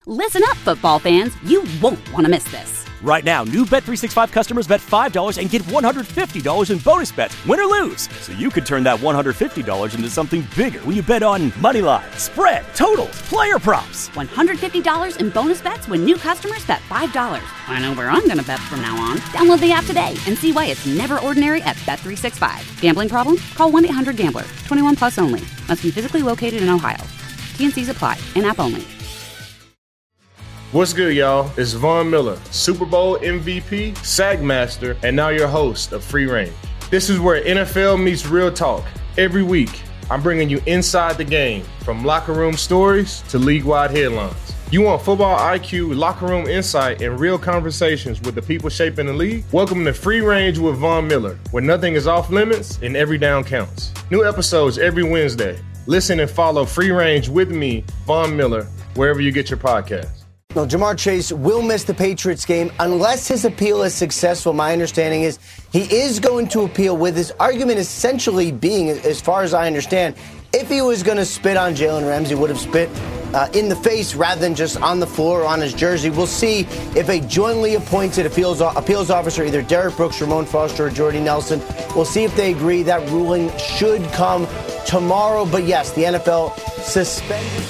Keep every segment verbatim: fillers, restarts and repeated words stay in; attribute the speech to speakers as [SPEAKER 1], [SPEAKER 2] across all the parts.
[SPEAKER 1] Listen up, football fans. You won't want to miss this.
[SPEAKER 2] Right now, new Bet three sixty-five customers bet five dollars and get one hundred fifty dollars in bonus bets, win or lose. So you could turn that one hundred fifty dollars into something bigger when you bet on money line, spread, totals, player props.
[SPEAKER 1] one hundred fifty dollars in bonus bets when new customers bet five dollars. I know where I'm going to bet from now on. Download the app today and see why it's never ordinary at Bet three sixty-five. Gambling problem? Call one eight hundred gambler. twenty-one plus only. Must be physically located in Ohio. T N Cs apply. In-app only.
[SPEAKER 3] What's good, y'all? It's Von Miller, Super Bowl M V P, Sack Master, and now your host of Free Range. This is where N F L meets real talk. Every week, I'm bringing you inside the game, from locker room stories to league-wide headlines. You want football I Q, locker room insight, and real conversations with the people shaping the league? Welcome to Free Range with Von Miller, where nothing is off limits and every down counts. New episodes every Wednesday. Listen and follow Free Range with me, Von Miller, wherever you get your podcasts.
[SPEAKER 4] No, Ja'Marr Chase will miss the Patriots game unless his appeal is successful. My understanding is he is going to appeal, with his argument essentially being, as far as I understand, if he was going to spit on Jalen Ramsey, would have spit uh, in the face rather than just on the floor or on his jersey. We'll see if a jointly appointed appeals, appeals officer, either Derek Brooks, Ramon Foster, or Jordy Nelson, we'll see if they agree. That ruling should come tomorrow. But yes, the N F L suspended.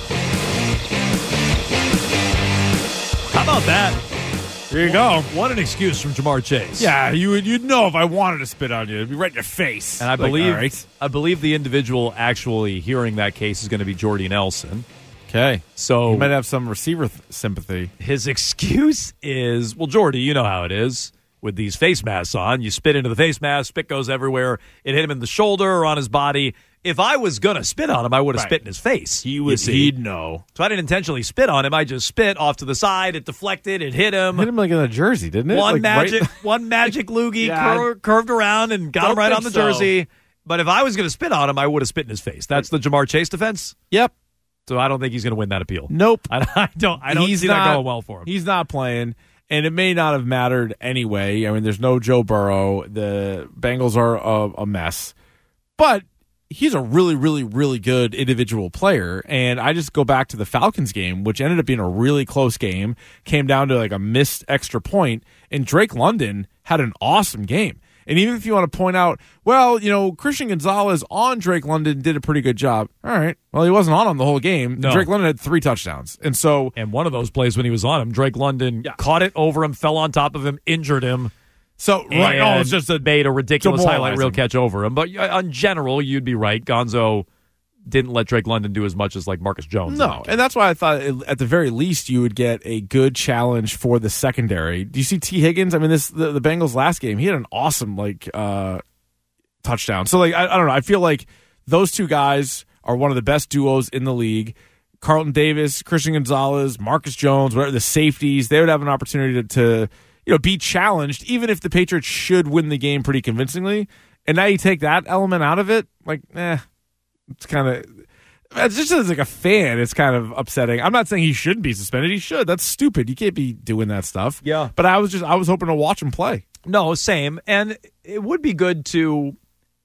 [SPEAKER 5] How about that?
[SPEAKER 6] There you go.
[SPEAKER 5] What an excuse from Ja'Marr Chase.
[SPEAKER 6] Yeah, you would, you'd know if I wanted to spit on you. It'd be right in your face.
[SPEAKER 5] And I
[SPEAKER 6] like,
[SPEAKER 5] believe
[SPEAKER 6] right.
[SPEAKER 5] I believe the individual actually hearing that case is going to be Jordy Nelson.
[SPEAKER 6] Okay.
[SPEAKER 5] So
[SPEAKER 6] you might have some receiver th- sympathy.
[SPEAKER 5] His excuse is, well, Jordy, you know how it is with these face masks on. You spit into the face mask, spit goes everywhere. It hit him in the shoulder or on his body. If I was going to spit on him, I would have right. spit in his face.
[SPEAKER 6] He would, he'd know.
[SPEAKER 5] So I didn't intentionally spit on him. I just spit off to the side. It deflected. It hit him.
[SPEAKER 6] It hit him like in a jersey, didn't it?
[SPEAKER 5] One
[SPEAKER 6] like
[SPEAKER 5] magic
[SPEAKER 6] right...
[SPEAKER 5] one magic loogie
[SPEAKER 6] yeah,
[SPEAKER 5] cur- curved around and got him right on the
[SPEAKER 6] so.
[SPEAKER 5] jersey. But if I was going to spit on him, I would have spit in his face. That's the Ja'Marr Chase defense?
[SPEAKER 6] Yep.
[SPEAKER 5] So I don't think he's going to win that appeal.
[SPEAKER 6] Nope.
[SPEAKER 5] I, I don't I don't
[SPEAKER 6] he's
[SPEAKER 5] see
[SPEAKER 6] not,
[SPEAKER 5] that going well for him.
[SPEAKER 6] He's not playing. And it may not have mattered anyway. I mean, there's no Joe Burrow. The Bengals are a, a mess. But he's a really, really, really good individual player. And I just go back to the Falcons game, which ended up being a really close game, came down to like a missed extra point, and Drake London had an awesome game. And even if you want to point out, well, you know, Christian Gonzalez on Drake London did a pretty good job. All right. Well, he wasn't on him the whole game.
[SPEAKER 5] No.
[SPEAKER 6] Drake London had three touchdowns. And so,
[SPEAKER 5] and one of those plays when he was on him, Drake London yeah. caught it over him, fell on top of him, injured him.
[SPEAKER 6] So, right. Oh, it's just a,
[SPEAKER 5] made a ridiculous highlight reel catch over him. But in general, you'd be right. Gonzo didn't let Drake London do as much as like Marcus Jones.
[SPEAKER 6] No, and that's why I thought at the very least you would get a good challenge for the secondary. Do you see T. Higgins? I mean, this the, the Bengals last game, he had an awesome like uh, touchdown. So like I, I don't know. I feel like those two guys are one of the best duos in the league. Carlton Davis, Christian Gonzalez, Marcus Jones, whatever the safeties, they would have an opportunity to, to you know be challenged, even if the Patriots should win the game pretty convincingly. And now you take that element out of it, like eh. It's kind of, it's just as like a fan, it's kind of upsetting. I'm not saying he shouldn't be suspended. He should. That's stupid. You can't be doing that stuff.
[SPEAKER 5] Yeah.
[SPEAKER 6] But I was just, I was hoping to watch him play.
[SPEAKER 5] No, same. And it would be good to,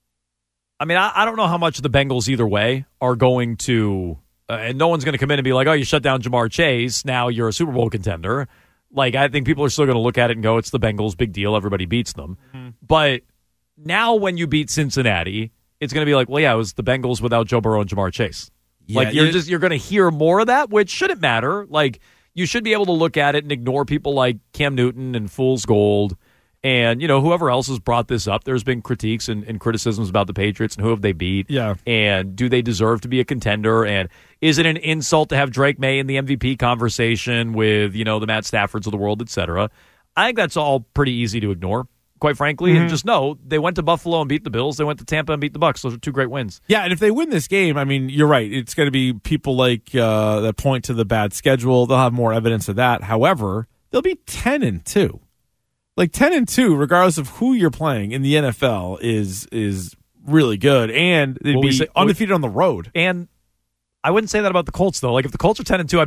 [SPEAKER 5] I mean, I, I don't know how much the Bengals either way are going to, uh, and no one's going to come in and be like, oh, you shut down Ja'Marr Chase. Now you're a Super Bowl contender. Like, I think people are still going to look at it and go, it's the Bengals, big deal. Everybody beats them. Mm-hmm. But now when you beat Cincinnati, it's going to be like, well, yeah, it was the Bengals without Joe Burrow and Ja'Marr Chase. Yeah, like you're just you're going to hear more of that, which shouldn't matter. Like you should be able to look at it and ignore people like Cam Newton and Fool's Gold, and you know whoever else has brought this up. There's been critiques and, and criticisms about the Patriots and who have they beat.
[SPEAKER 6] Yeah,
[SPEAKER 5] and do they deserve to be a contender? And is it an insult to have Drake May in the M V P conversation with you know the Matt Staffords of the world, et cetera? I think that's all pretty easy to ignore, quite frankly, mm-hmm. and just know they went to Buffalo and beat the Bills. They went to Tampa and beat the Bucs. Those are two great wins.
[SPEAKER 6] Yeah, and if they win this game, I mean, you're right. It's going to be people like uh, that point to the bad schedule. They'll have more evidence of that. However, they'll be ten and two. Like ten and two, regardless of who you're playing in the N F L, is is really good, and they'd well, be say, undefeated we, on the road.
[SPEAKER 5] And I wouldn't say that about the Colts though. Like if the Colts are ten and two, I'd be like,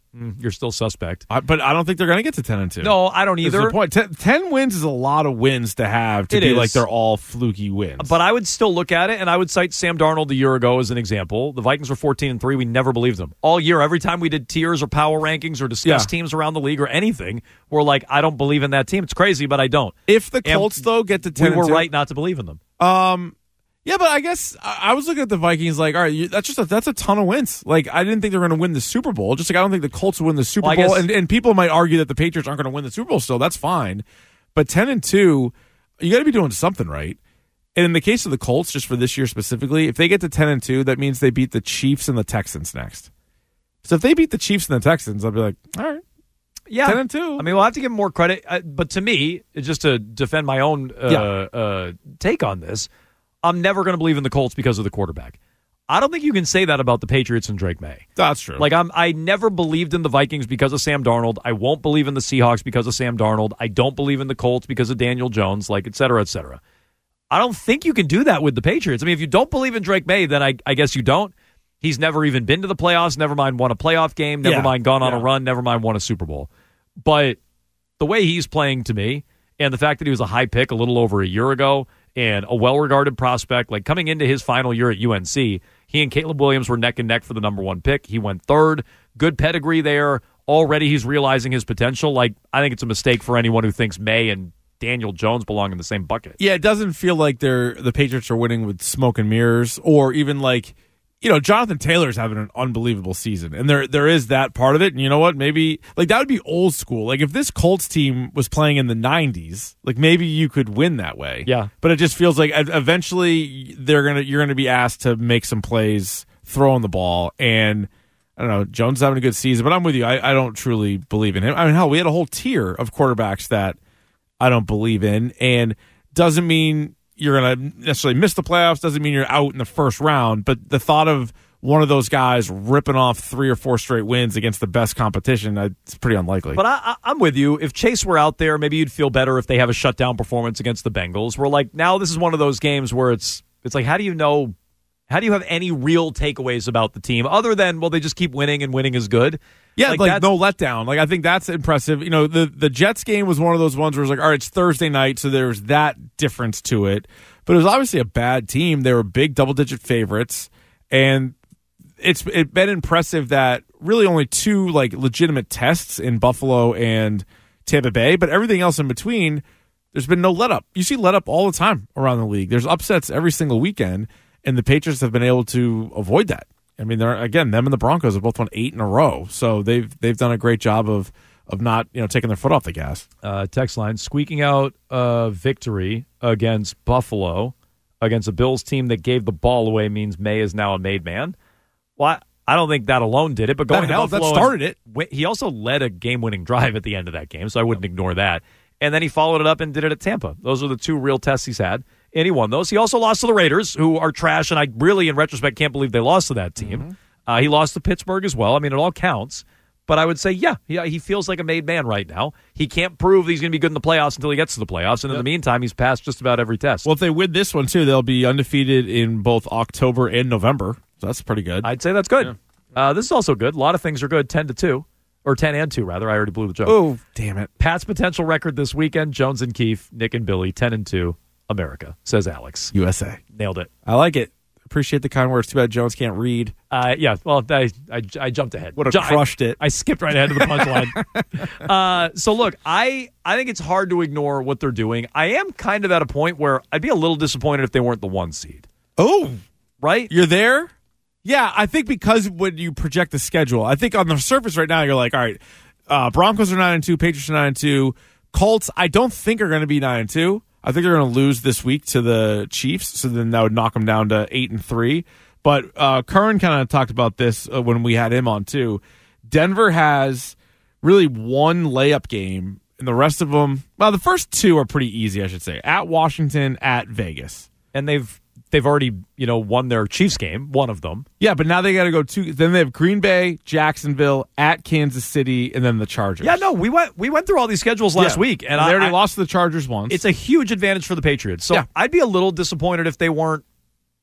[SPEAKER 5] mm, you're still suspect.
[SPEAKER 6] I, but I don't think they're going to get to ten and two.
[SPEAKER 5] No, I don't
[SPEAKER 6] That's
[SPEAKER 5] either.
[SPEAKER 6] the point. ten, ten wins is a lot of wins to have to
[SPEAKER 5] It
[SPEAKER 6] be
[SPEAKER 5] is.
[SPEAKER 6] like they're all fluky wins.
[SPEAKER 5] But I would still look at it, and I would cite Sam Darnold a year ago as an example. The Vikings were fourteen and three. We never believed them. All year, every time we did tiers or power rankings or discussed
[SPEAKER 6] Yeah.
[SPEAKER 5] teams around the league or anything, we're like, I don't believe in that team. It's crazy, but I don't.
[SPEAKER 6] if the
[SPEAKER 5] And
[SPEAKER 6] Colts, though, get to ten
[SPEAKER 5] We were
[SPEAKER 6] and two,
[SPEAKER 5] right not to believe in them.
[SPEAKER 6] Um, yeah, but I guess I I was looking at the Vikings like, all right, you, that's just a, that's a ton of wins. Like, I didn't think they were going to win the Super Bowl. Just like I don't think the Colts would win the Super
[SPEAKER 5] Well, I
[SPEAKER 6] Bowl.
[SPEAKER 5] guess-
[SPEAKER 6] And, and people might argue that the Patriots aren't going to win the Super Bowl still. That's fine. But ten and two, you got to be doing something right. And in the case of the Colts, just for this year specifically, if they get to ten and two, that means they beat the Chiefs and the Texans next. So if they beat the Chiefs and the Texans, I'll be like, all right.
[SPEAKER 5] Yeah,
[SPEAKER 6] ten and two.
[SPEAKER 5] I mean, we'll have to give him more credit. Uh, but to me, just to defend my own uh,
[SPEAKER 6] Yeah.
[SPEAKER 5] uh, take on this, I'm never going to believe in the Colts because of the quarterback. I don't think you can say that about the Patriots and Drake May.
[SPEAKER 6] That's true.
[SPEAKER 5] Like I'm, I never believed in the Vikings because of Sam Darnold. I won't believe in the Seahawks because of Sam Darnold. I don't believe in the Colts because of Daniel Jones, like et cetera, et cetera. I don't think you can do that with the Patriots. I mean, if you don't believe in Drake May, then I, I guess you don't. He's never even been to the playoffs, never mind won a playoff game, never
[SPEAKER 6] Yeah.
[SPEAKER 5] mind gone on
[SPEAKER 6] Yeah.
[SPEAKER 5] a run, never mind won a Super Bowl. But the way he's playing to me, and the fact that he was a high pick a little over a year ago and a well-regarded prospect, like coming into his final year at U N C, he and Caleb Williams were neck and neck for the number one pick. He went third. Good pedigree there. Already he's realizing his potential. Like, I think it's a mistake for anyone who thinks May and Daniel Jones belong in the same bucket.
[SPEAKER 6] Yeah, it doesn't feel like they're the Patriots are winning with smoke and mirrors, or even like, you know, Jonathan Taylor's having an unbelievable season, and there there is that part of it. And you know what? Maybe like that would be old school. Like if this Colts team was playing in the nineties, like maybe you could win that way.
[SPEAKER 5] Yeah.
[SPEAKER 6] But it just feels like eventually they're gonna you're gonna be asked to make some plays, throwing the ball, and I don't know. Jones is having a good season, but I'm with you. I, I don't truly believe in him. I mean, hell, we had a whole tier of quarterbacks that I don't believe in, and doesn't mean you're going to necessarily miss the playoffs, doesn't mean you're out in the first round, but the thought of one of those guys ripping off three or four straight wins against the best competition, it's pretty unlikely.
[SPEAKER 5] But I, I, I'm with you. If Chase were out there, maybe you'd feel better if they have a shutdown performance against the Bengals. We're like, now this is one of those games where it's it's like, how do you know, how do you have any real takeaways about the team other than, well, they just keep winning and winning is good?
[SPEAKER 6] Yeah,
[SPEAKER 5] Like,
[SPEAKER 6] like,
[SPEAKER 5] that's-
[SPEAKER 6] no letdown. Like I think that's impressive. You know, the the Jets game was one of those ones where it's like, all right, it's Thursday night, so there's that difference to it. But it was obviously a bad team. They were big double digit favorites, and it's it been impressive that really only two like legitimate tests in Buffalo and Tampa Bay, but everything else in between, there's been no let up. You see let up all the time around the league. There's upsets every single weekend, and the Patriots have been able to avoid that. I mean, they're again, them and the Broncos have both won eight in a row, so they've they've done a great job of of not you know taking their foot off the gas.
[SPEAKER 5] Uh, text line, squeaking out a victory against Buffalo, against a Bills team that gave the ball away means May is now a made man. Well, I, I don't think that alone did it, but going
[SPEAKER 6] That
[SPEAKER 5] to
[SPEAKER 6] helped.
[SPEAKER 5] Buffalo
[SPEAKER 6] That started it.
[SPEAKER 5] wi- He also led a game-winning drive at the end of that game, so I wouldn't ignore that. And then he followed it up and did it at Tampa. Those are the two real tests he's had, and he won those. He also lost to the Raiders, who are trash, and I really, in retrospect, can't believe they lost to that team.
[SPEAKER 6] Mm-hmm.
[SPEAKER 5] Uh, he lost to Pittsburgh as well. I mean, it all counts. But I would say, yeah, yeah, he feels like a made man right now. He can't prove that he's going to be good in the playoffs until he gets to the playoffs. And in the meantime, he's passed just about every test.
[SPEAKER 6] Well, if they win this one too, they'll be undefeated in both October and November. So that's pretty good.
[SPEAKER 5] I'd say that's good. Uh, this is also good. A lot of things are good, ten to two. Or ten and two, rather. I already blew the joke.
[SPEAKER 6] Oh, damn it.
[SPEAKER 5] Pat's potential record this weekend, Jones and Keefe, Nick and Billy, ten and two. America, says Alex.
[SPEAKER 6] U S A.
[SPEAKER 5] Nailed it.
[SPEAKER 6] I like it. Appreciate the kind words. Too bad Jones can't read.
[SPEAKER 5] Uh, yeah, well, I, I, I jumped ahead.
[SPEAKER 6] Would have
[SPEAKER 5] Ju-
[SPEAKER 6] crushed
[SPEAKER 5] I,
[SPEAKER 6] it.
[SPEAKER 5] I skipped right ahead to the punchline. uh, so, look, I, I think it's hard to ignore what they're doing. I am kind of at a point where I'd be a little disappointed if they weren't the one seed.
[SPEAKER 6] Oh,
[SPEAKER 5] Right?
[SPEAKER 6] you're there? Yeah, I think because when you project the schedule, I think on the surface right now, you're like, all right, uh, Broncos are nine and two, Patriots are nine and two, Colts, I don't think are going to be nine and two. I think they're going to lose this week to the Chiefs, so then that would knock them down to eight and three. But uh, Curran kind of talked about this uh, when we had him on too. Denver has really one layup game, and the rest of them, well, the first two are pretty easy, I should say. At Washington, at Vegas,
[SPEAKER 5] And they've they've already, you know, won their Chiefs game, one of them.
[SPEAKER 6] yeah. But now they got to go to. Then they have Green Bay, Jacksonville, at Kansas City, and then the Chargers.
[SPEAKER 5] Yeah, no, we went we went through all these schedules last
[SPEAKER 6] Yeah.
[SPEAKER 5] week, and,
[SPEAKER 6] and
[SPEAKER 5] I,
[SPEAKER 6] they already
[SPEAKER 5] I-
[SPEAKER 6] lost to the Chargers once.
[SPEAKER 5] It's a huge advantage for the Patriots. So
[SPEAKER 6] Yeah.
[SPEAKER 5] I'd be a little disappointed if they weren't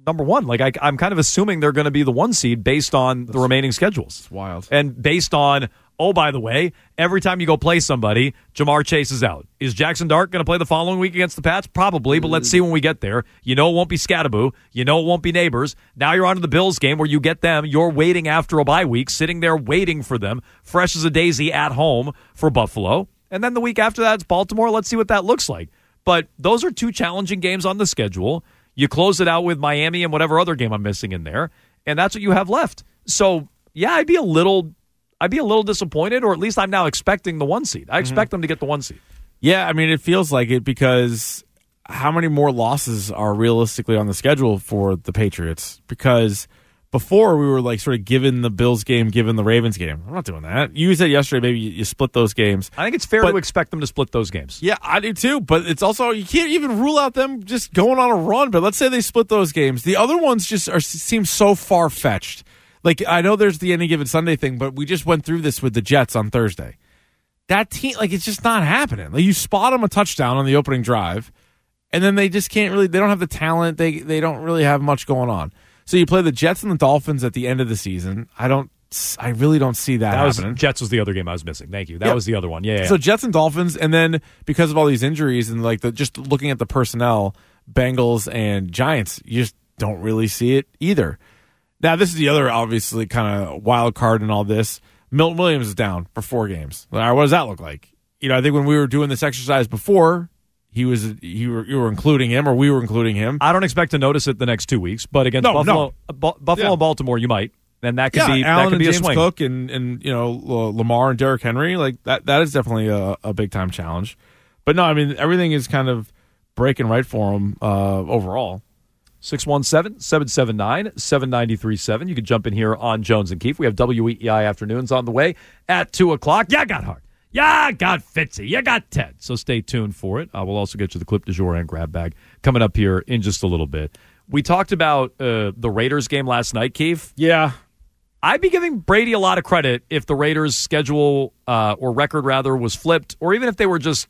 [SPEAKER 5] number one. Like I, I'm kind of assuming they're going to be the one seed based on the remaining schedules.
[SPEAKER 6] It's wild.
[SPEAKER 5] And based on, oh, by the way, every time you go play somebody, Jamar Chase is out. Is Jackson Dart going to play the following week against the Pats? Probably, but let's see when we get there. You know it won't be Scattaboo. You know it won't be Neighbors. Now you're on to the Bills game where you get them. You're waiting after a bye week, sitting there waiting for them, fresh as a daisy at home for Buffalo. And then the week after that, it's Baltimore. Let's see what that looks like. But those are two challenging games on the schedule. You close it out with Miami and whatever other game I'm missing in there, and that's what you have left. So, yeah, I'd be a little I'd be a little disappointed, or at least I'm now expecting the one seed. I expect mm-hmm. them to get the one seed.
[SPEAKER 6] Yeah, I mean, it feels like it because how many more losses are realistically on the schedule for the Patriots? Because before we were like sort of given the Bills game, given the Ravens game. I'm not doing that. You said yesterday maybe you split those games.
[SPEAKER 5] I think it's fair
[SPEAKER 6] but,
[SPEAKER 5] to expect them to split those games.
[SPEAKER 6] Yeah, I do too. But it's also, you can't even rule out them just going on a run. But let's say they split those games. The other ones just are seem so far-fetched. Like, I know there's the Any Given Sunday thing, but we just went through this with the Jets on Thursday. That team, like, it's just not happening. Like, you spot them a touchdown on the opening drive, and then they just can't really, they don't have the talent. They they don't really have much going on. So you play the Jets and the Dolphins at the end of the season. I don't, I really don't see that,
[SPEAKER 5] that was,
[SPEAKER 6] happening.
[SPEAKER 5] Jets was the other game I was missing. Thank you. That
[SPEAKER 6] yep.
[SPEAKER 5] was the other one. Yeah, yeah.
[SPEAKER 6] So Jets and Dolphins, and then because of all these injuries and like the just looking at the personnel, Bengals and Giants, you just don't really see it either. Now, this is the other obviously kind of wild card in all this. Milton Williams is down for four games. All right, what does that look like? You know, I think when we were doing this exercise before, he was you were you were including him, or we were including him.
[SPEAKER 5] I don't expect to notice it the next two weeks, but against
[SPEAKER 6] no,
[SPEAKER 5] Buffalo,
[SPEAKER 6] no.
[SPEAKER 5] Bu- Buffalo
[SPEAKER 6] yeah.
[SPEAKER 5] and Baltimore, you might, and that could
[SPEAKER 6] yeah,
[SPEAKER 5] be
[SPEAKER 6] Allen
[SPEAKER 5] that could be
[SPEAKER 6] and
[SPEAKER 5] a
[SPEAKER 6] James
[SPEAKER 5] swing.
[SPEAKER 6] Cook and and you know Lamar and Derrick Henry, like that. That is definitely a, a big time challenge. But no, I mean everything is kind of breaking right for him uh, overall.
[SPEAKER 5] six one seven, seven seven nine, seven nine three seven. You can jump in here on Jones and Keefe. We have W E E I Afternoons on the way at two o'clock. Yeah, got Hart. Yeah, got Fitzy. You got Ted. So stay tuned for it. Uh, we'll also get you the clip du jour and grab bag coming up here in just a little bit. We talked about uh, the Raiders game last night, Keefe.
[SPEAKER 6] Yeah.
[SPEAKER 5] I'd be giving Brady a lot of credit if the Raiders' schedule uh, or record, rather, was flipped, or even if they were just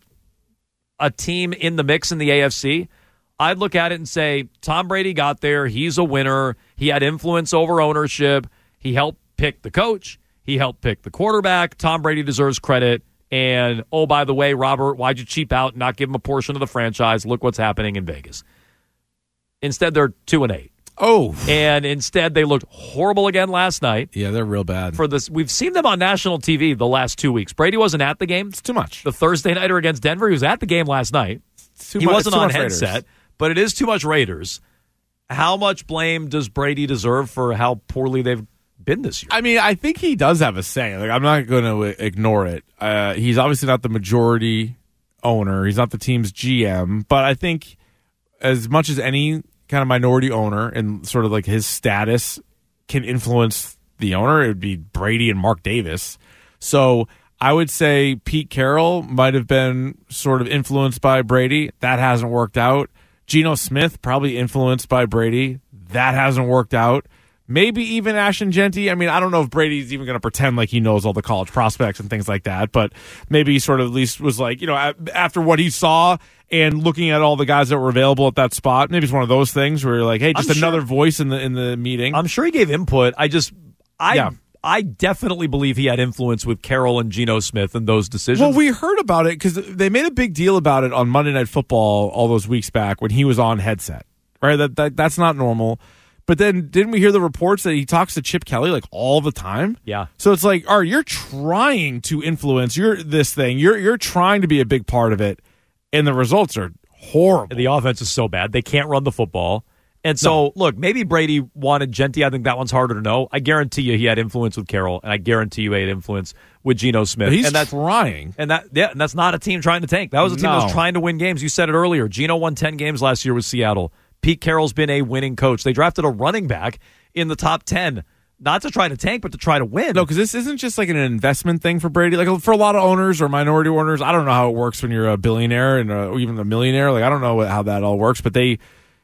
[SPEAKER 5] a team in the mix in the A F C. I'd look at it and say, Tom Brady got there. He's a winner. He had influence over ownership. He helped pick the coach. He helped pick the quarterback. Tom Brady deserves credit. And, oh, by the way, Robert, why'd you cheap out and not give him a portion of the franchise? Look what's happening in Vegas. Instead, they're two and eight.
[SPEAKER 6] Oh.
[SPEAKER 5] And instead, they looked horrible again last night.
[SPEAKER 6] Yeah, they're real bad.
[SPEAKER 5] For this, we've seen them on national T V the last two weeks. Brady wasn't at the game.
[SPEAKER 6] It's too much.
[SPEAKER 5] The Thursday nighter against Denver, he was at the game last night.
[SPEAKER 6] Too
[SPEAKER 5] he
[SPEAKER 6] much,
[SPEAKER 5] wasn't
[SPEAKER 6] too
[SPEAKER 5] on
[SPEAKER 6] much
[SPEAKER 5] headset,
[SPEAKER 6] Raiders. But
[SPEAKER 5] but it is too much Raiders. How much blame does Brady deserve for how poorly they've been this year?
[SPEAKER 6] I mean, I think he does have a say. Like, I'm not going to ignore it. Uh, he's obviously not the majority owner. He's not the team's G M. But I think as much as any kind of minority owner and sort of like his status can influence the owner, it would be Brady and Mark Davis. So I would say Pete Carroll might have been sort of influenced by Brady. That hasn't worked out. Geno Smith probably influenced by Brady. That hasn't worked out. Maybe even Ashton Genty. I mean, I don't know if Brady's even going to pretend like he knows all the college prospects and things like that, but maybe he sort of at least was like, you know, after what he saw and looking at all the guys that were available at that spot, maybe it's one of those things where you're like, hey, just
[SPEAKER 5] I'm
[SPEAKER 6] another
[SPEAKER 5] sure,
[SPEAKER 6] voice in the in the meeting.
[SPEAKER 5] I'm sure he gave input. I just, I,
[SPEAKER 6] yeah.
[SPEAKER 5] I definitely believe he had influence with Carroll and Geno Smith in those decisions.
[SPEAKER 6] Well, we heard about it because they made a big deal about it on Monday Night Football all those weeks back when he was on headset, right? That, that That's not normal. But then didn't we hear the reports that he talks to Chip Kelly like all the time?
[SPEAKER 5] Yeah.
[SPEAKER 6] So it's like, all right, you're trying to influence your this thing. You're you're trying to be a big part of it, and the results are horrible.
[SPEAKER 5] The offense is so bad. They can't run the football. And so, no. look, maybe Brady wanted Genty. I think that one's harder to know. I guarantee you he had influence with Carroll, and I guarantee you he had influence with Geno Smith.
[SPEAKER 6] But he's
[SPEAKER 5] and that's,
[SPEAKER 6] trying.
[SPEAKER 5] And that yeah, and that's not a team trying to tank. That was a team
[SPEAKER 6] no.
[SPEAKER 5] that was trying to win games. You said it earlier. Geno won ten games last year with Seattle. Pete Carroll's been a winning coach. They drafted a running back in the top ten, not to try to tank, but to try to win.
[SPEAKER 6] No, because this isn't just like an investment thing for Brady. Like for a lot of owners or minority owners, I don't know how it works when you're a billionaire and a, or even a millionaire. Like I don't know how that all works, but they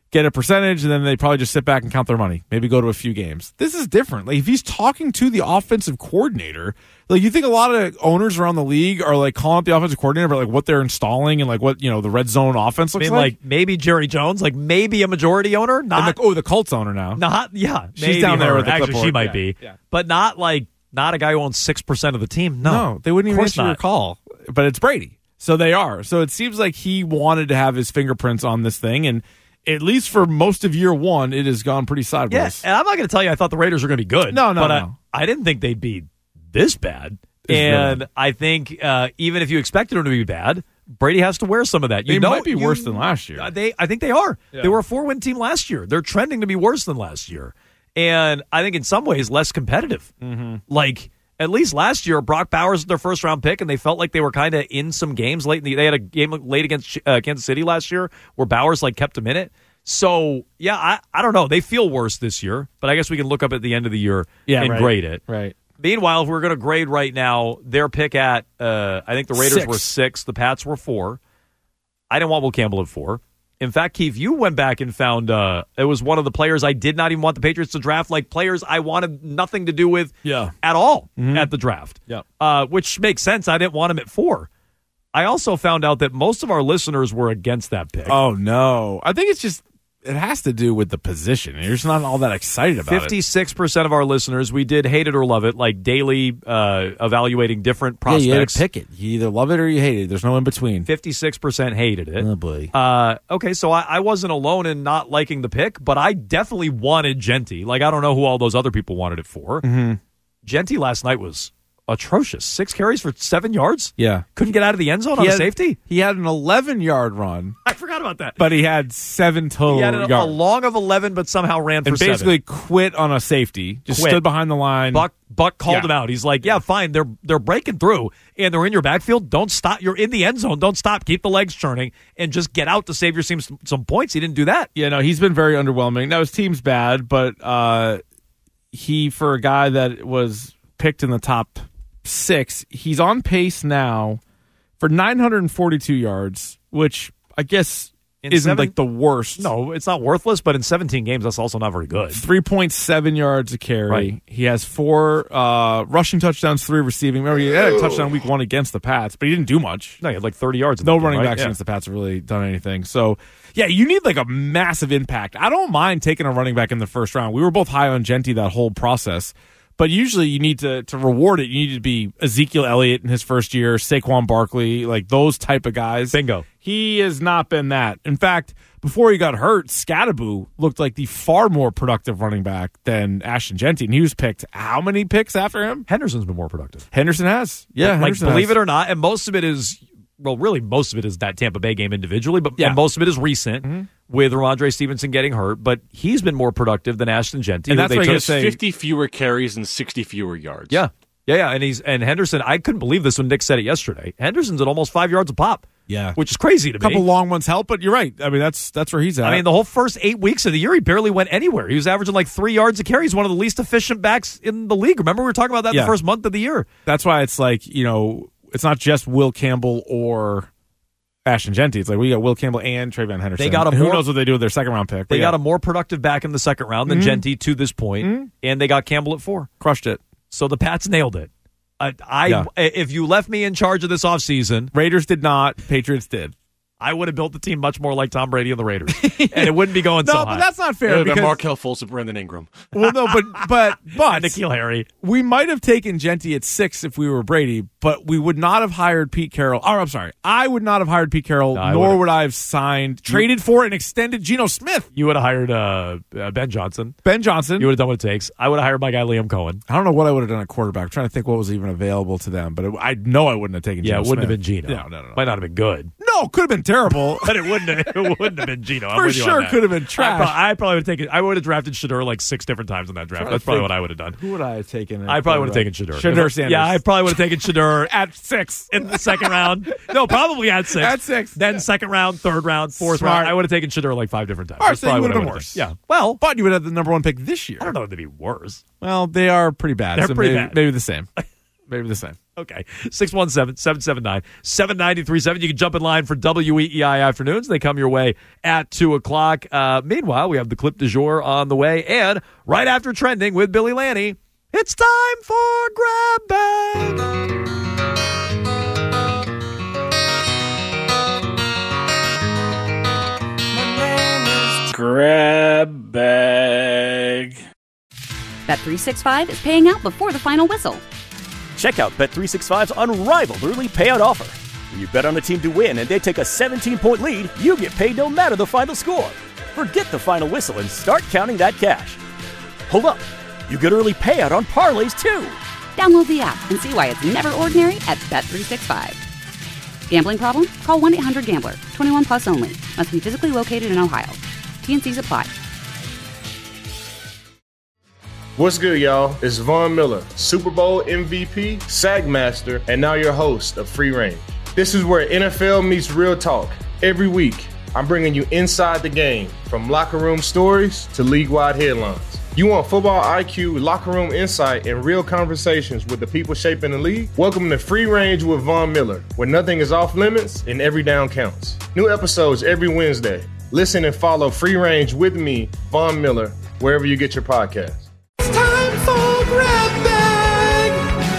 [SPEAKER 6] get a percentage, and then they probably just sit back and count their money. Maybe go to a few games. This is different. Like if he's talking to the offensive coordinator, like you think a lot of owners around the league are like calling up the offensive coordinator about like what they're installing and like what, you know, the red zone offense
[SPEAKER 5] I
[SPEAKER 6] looks
[SPEAKER 5] mean,
[SPEAKER 6] like.
[SPEAKER 5] like maybe Jerry Jones, like maybe a majority owner, not
[SPEAKER 6] And the, oh, the Colts owner now.
[SPEAKER 5] not yeah,
[SPEAKER 6] She's
[SPEAKER 5] maybe
[SPEAKER 6] down there
[SPEAKER 5] her.
[SPEAKER 6] with the
[SPEAKER 5] Actually,
[SPEAKER 6] clipboard.
[SPEAKER 5] she might
[SPEAKER 6] Yeah,
[SPEAKER 5] be,
[SPEAKER 6] yeah.
[SPEAKER 5] but not like not a guy who owns six percent of the team. No,
[SPEAKER 6] No, they wouldn't
[SPEAKER 5] of
[SPEAKER 6] even
[SPEAKER 5] course
[SPEAKER 6] answer your
[SPEAKER 5] not.
[SPEAKER 6] call. But it's Brady. So they are. So it seems like he wanted to have his fingerprints on this thing, and at least for most of year one, it has gone pretty
[SPEAKER 5] Yeah,
[SPEAKER 6] sideways.
[SPEAKER 5] and I'm not going to tell you I thought the Raiders were going to be good.
[SPEAKER 6] No, no,
[SPEAKER 5] but
[SPEAKER 6] no.
[SPEAKER 5] I, I didn't think they'd be this bad.
[SPEAKER 6] It's
[SPEAKER 5] and
[SPEAKER 6] really-
[SPEAKER 5] I think uh, even if you expected them to be bad, Brady has to wear some of that. You
[SPEAKER 6] They
[SPEAKER 5] know,
[SPEAKER 6] might be
[SPEAKER 5] you-
[SPEAKER 6] worse than last year.
[SPEAKER 5] Uh, They, I think they are.
[SPEAKER 6] Yeah.
[SPEAKER 5] They were a four-win team last year. They're trending to be worse than last year, and I think in some ways less competitive. Mm-hmm. Like at least last year, Brock Bowers was their first-round pick, and they felt like they were kind of in some games late. In the, they had a game late against uh, Kansas City last year where Bowers like kept them in it. So yeah, I, I don't know. They feel worse this year, but I guess we can look up at the end of the year
[SPEAKER 6] Yeah,
[SPEAKER 5] and
[SPEAKER 6] right.
[SPEAKER 5] grade it.
[SPEAKER 6] Right.
[SPEAKER 5] Meanwhile, if we're going to grade right now, their pick at, uh, I think the Raiders
[SPEAKER 6] Six.
[SPEAKER 5] were six, the Pats were four. I didn't want Will Campbell at four. In fact, Keith, you went back and found uh, it was one of the players I did not even want the Patriots to draft, like players I wanted nothing to do with
[SPEAKER 6] Yeah.
[SPEAKER 5] at all
[SPEAKER 6] Mm-hmm.
[SPEAKER 5] at the draft,
[SPEAKER 6] Yep.
[SPEAKER 5] uh, which makes sense. I didn't want him at four. I also found out that most of our listeners were against that pick.
[SPEAKER 6] Oh, no. I think it's just, it has to do with the position. You're just not all that excited about it.
[SPEAKER 5] fifty-six percent of our listeners, we did hate it or love it, like daily uh, evaluating different
[SPEAKER 6] Yeah, you had
[SPEAKER 5] prospects.
[SPEAKER 6] to pick it. You either love it or you hate it. There's no in between.
[SPEAKER 5] fifty-six percent hated it.
[SPEAKER 6] Oh, boy.
[SPEAKER 5] Uh, okay, so I, I wasn't alone in not liking the pick, but I definitely wanted Genty. Like, I don't know who all those other people wanted it for.
[SPEAKER 6] Mm-hmm.
[SPEAKER 5] Genty last night was atrocious. Six carries for seven yards?
[SPEAKER 6] Yeah.
[SPEAKER 5] Couldn't get out of the end zone
[SPEAKER 6] He
[SPEAKER 5] on a
[SPEAKER 6] had-
[SPEAKER 5] safety?
[SPEAKER 6] He had an eleven-yard run,
[SPEAKER 5] I forgot about that.
[SPEAKER 6] but he had seven total
[SPEAKER 5] He had a, a
[SPEAKER 6] yards.
[SPEAKER 5] long of eleven, but somehow ran for
[SPEAKER 6] and basically
[SPEAKER 5] seven.
[SPEAKER 6] quit on a safety. Just
[SPEAKER 5] Quit.
[SPEAKER 6] stood behind the line.
[SPEAKER 5] Buck Buck called
[SPEAKER 6] Yeah.
[SPEAKER 5] him out. He's like, yeah, fine. They're they're breaking through and they're in your backfield. Don't stop. You're in the end zone. Don't stop. Keep the legs churning and just get out to save your team some, some points. He didn't do that.
[SPEAKER 6] Yeah, no, he's been very underwhelming. Now, his team's bad, but uh, he, for a guy that was picked in the top six, he's on pace now for nine hundred forty-two yards, which I guess
[SPEAKER 5] In
[SPEAKER 6] isn't
[SPEAKER 5] seven-
[SPEAKER 6] like the worst.
[SPEAKER 5] No, it's not worthless, but in seventeen games, that's also not very good.
[SPEAKER 6] three point seven yards a carry.
[SPEAKER 5] Right.
[SPEAKER 6] He has four uh, rushing touchdowns, three receiving. Remember, he had a touchdown week one against the Pats, but he didn't do much.
[SPEAKER 5] No, he had like thirty yards. in
[SPEAKER 6] No
[SPEAKER 5] that game,
[SPEAKER 6] running
[SPEAKER 5] right?
[SPEAKER 6] backs
[SPEAKER 5] Yeah.
[SPEAKER 6] against the Pats have really done anything. So, yeah, you need like a massive impact. I don't mind taking a running back in the first round. We were both high on Genty that whole process. But usually you need to, to reward it. You need to be Ezekiel Elliott in his first year, Saquon Barkley, like those type of guys.
[SPEAKER 5] Bingo.
[SPEAKER 6] He has not been that. In fact, before he got hurt, Scattaboo looked like the far more productive running back than Ashton Genty. And he was picked how many picks after him?
[SPEAKER 5] Henderson's been more productive.
[SPEAKER 6] Henderson has. Yeah,
[SPEAKER 5] like
[SPEAKER 6] Henderson
[SPEAKER 5] believe
[SPEAKER 6] has.
[SPEAKER 5] it or not, and most of it is well, really most of it is that Tampa Bay game individually, but
[SPEAKER 6] Yeah.
[SPEAKER 5] and most of it is recent
[SPEAKER 6] Mm-hmm.
[SPEAKER 5] with Ramondre Stevenson getting hurt. But he's been more productive than Ashton Genty.
[SPEAKER 6] And
[SPEAKER 5] who
[SPEAKER 6] that's
[SPEAKER 5] they
[SPEAKER 6] what I
[SPEAKER 5] took-
[SPEAKER 6] guess say-
[SPEAKER 7] fifty fewer carries and sixty fewer yards.
[SPEAKER 5] Yeah, yeah, yeah. And he's and Henderson. I couldn't believe this when Nick said it yesterday. Henderson's at almost five yards a pop.
[SPEAKER 6] Yeah.
[SPEAKER 5] which is crazy to
[SPEAKER 6] A couple
[SPEAKER 5] me.
[SPEAKER 6] long ones help, but you're right. I mean, that's that's where he's at.
[SPEAKER 5] I mean, the whole first eight weeks of the year, he barely went anywhere. He was averaging like three yards a carry. He's one of the least efficient backs in the league. Remember, we were talking about that
[SPEAKER 6] Yeah.
[SPEAKER 5] the first month of the year.
[SPEAKER 6] that's why it's like, you know, it's not just Will Campbell or Ashton Genty. It's like we got Will Campbell and Trayvon Henderson.
[SPEAKER 5] They got a
[SPEAKER 6] And who
[SPEAKER 5] more-
[SPEAKER 6] knows what they do with their second round pick.
[SPEAKER 5] They
[SPEAKER 6] but
[SPEAKER 5] got
[SPEAKER 6] yeah,
[SPEAKER 5] a more productive back in the second round than
[SPEAKER 6] Mhm.
[SPEAKER 5] Genty to this point,
[SPEAKER 6] Mhm.
[SPEAKER 5] and they got Campbell at four.
[SPEAKER 6] crushed it.
[SPEAKER 5] So the Pats nailed it. I, I
[SPEAKER 6] Yeah.
[SPEAKER 5] if you left me in charge of this offseason,
[SPEAKER 6] Raiders did not. Patriots did.
[SPEAKER 5] I would have built the team much more like Tom Brady and the Raiders, and it wouldn't be going
[SPEAKER 6] No,
[SPEAKER 5] so
[SPEAKER 6] but
[SPEAKER 5] high.
[SPEAKER 6] that's not
[SPEAKER 7] It
[SPEAKER 6] fair
[SPEAKER 7] would have been
[SPEAKER 6] because
[SPEAKER 7] Markel Fultz and Brandon Ingram.
[SPEAKER 6] well, no, but but but
[SPEAKER 5] and N'Keal Harry.
[SPEAKER 6] we might have taken Genty at six if we were Brady, but we would not have hired Pete Carroll. Or I'm sorry, I would not have hired Pete Carroll,
[SPEAKER 5] No, I
[SPEAKER 6] nor
[SPEAKER 5] would've-
[SPEAKER 6] would I have signed, traded for, and extended Geno Smith,
[SPEAKER 5] You would have hired uh, uh, Ben Johnson.
[SPEAKER 6] Ben Johnson.
[SPEAKER 5] You would have done what it takes. I would have hired my guy Liam Cohen.
[SPEAKER 6] I don't know what I would have done at quarterback. I'm trying to think what was even available to them, but it, I know I wouldn't have taken.
[SPEAKER 5] Yeah,
[SPEAKER 6] Geno
[SPEAKER 5] it wouldn't
[SPEAKER 6] Smith.
[SPEAKER 5] have been Geno.
[SPEAKER 6] No, no, no, no.
[SPEAKER 5] Might not have been good,
[SPEAKER 6] No, could have been terrible.
[SPEAKER 5] but it wouldn't. Have, it wouldn't have been Geno. I'm
[SPEAKER 6] For
[SPEAKER 5] with you on
[SPEAKER 6] sure
[SPEAKER 5] that.
[SPEAKER 6] could have been
[SPEAKER 5] I,
[SPEAKER 6] trash.
[SPEAKER 5] pro- I probably would have taken. I would have drafted Shedeur like six different times in that draft.
[SPEAKER 6] Trying to
[SPEAKER 5] That's probably
[SPEAKER 6] think.
[SPEAKER 5] what I would have done.
[SPEAKER 6] Who would I have taken? at
[SPEAKER 5] I probably would have taken
[SPEAKER 6] quarterback?
[SPEAKER 5] Shedeur.
[SPEAKER 6] Shedeur Sanders.
[SPEAKER 5] Yeah, I probably would have taken Shedeur
[SPEAKER 6] at six.
[SPEAKER 5] in the second round. No, probably at six.
[SPEAKER 6] At six.
[SPEAKER 5] Then second round, third round, fourth
[SPEAKER 6] Smart.
[SPEAKER 5] round. I would have taken Shedeur like five different times.
[SPEAKER 6] All right,
[SPEAKER 5] That's
[SPEAKER 6] so you
[SPEAKER 5] probably
[SPEAKER 6] would have
[SPEAKER 5] what I
[SPEAKER 6] been
[SPEAKER 5] would've
[SPEAKER 6] worse.
[SPEAKER 5] done. Yeah. Well,
[SPEAKER 6] But you would have the number one pick this year.
[SPEAKER 5] I don't know if they'd be worse.
[SPEAKER 6] Well, they are pretty bad.
[SPEAKER 5] They're
[SPEAKER 6] so
[SPEAKER 5] pretty
[SPEAKER 6] maybe,
[SPEAKER 5] bad.
[SPEAKER 6] Maybe the same. Maybe the same.
[SPEAKER 5] Okay. six one seven, seven seven nine, seven nine three seven. You can jump in line for W E E I Afternoons. They come your way at two o'clock. Uh, meanwhile, we have the clip du jour on the way. And right after Trending with Billy Lanny, it's time for Grab Bag.
[SPEAKER 7] Grab bag.
[SPEAKER 1] Bet three sixty-five is paying out before the final whistle.
[SPEAKER 2] Check out Bet three sixty-five's unrivaled early payout offer. When you bet on a team to win and they take a seventeen-point lead, you get paid no matter the final score. Forget the final whistle and start counting that cash. Hold up. You get early payout on parlays, too.
[SPEAKER 1] Download the app and see why it's never ordinary at Bet three sixty-five. Gambling problem? Call one eight hundred gambler. twenty-one plus only. Must be physically located in Ohio. T N Cs apply.
[SPEAKER 3] What's good, y'all? It's Von Miller, Super Bowl M V P, SAG Master, and now your host of Free Range. This is where N F L meets real talk. Every week, I'm bringing you inside the game, from locker room stories to league-wide headlines. You want football I Q, locker room insight, and real conversations with the people shaping the league? Welcome to Free Range with Von Miller, where nothing is off limits and every down counts. New episodes every Wednesday. Listen and follow Free Range with me, Von Miller, wherever you get your podcasts.
[SPEAKER 6] It's time for Grab Bag.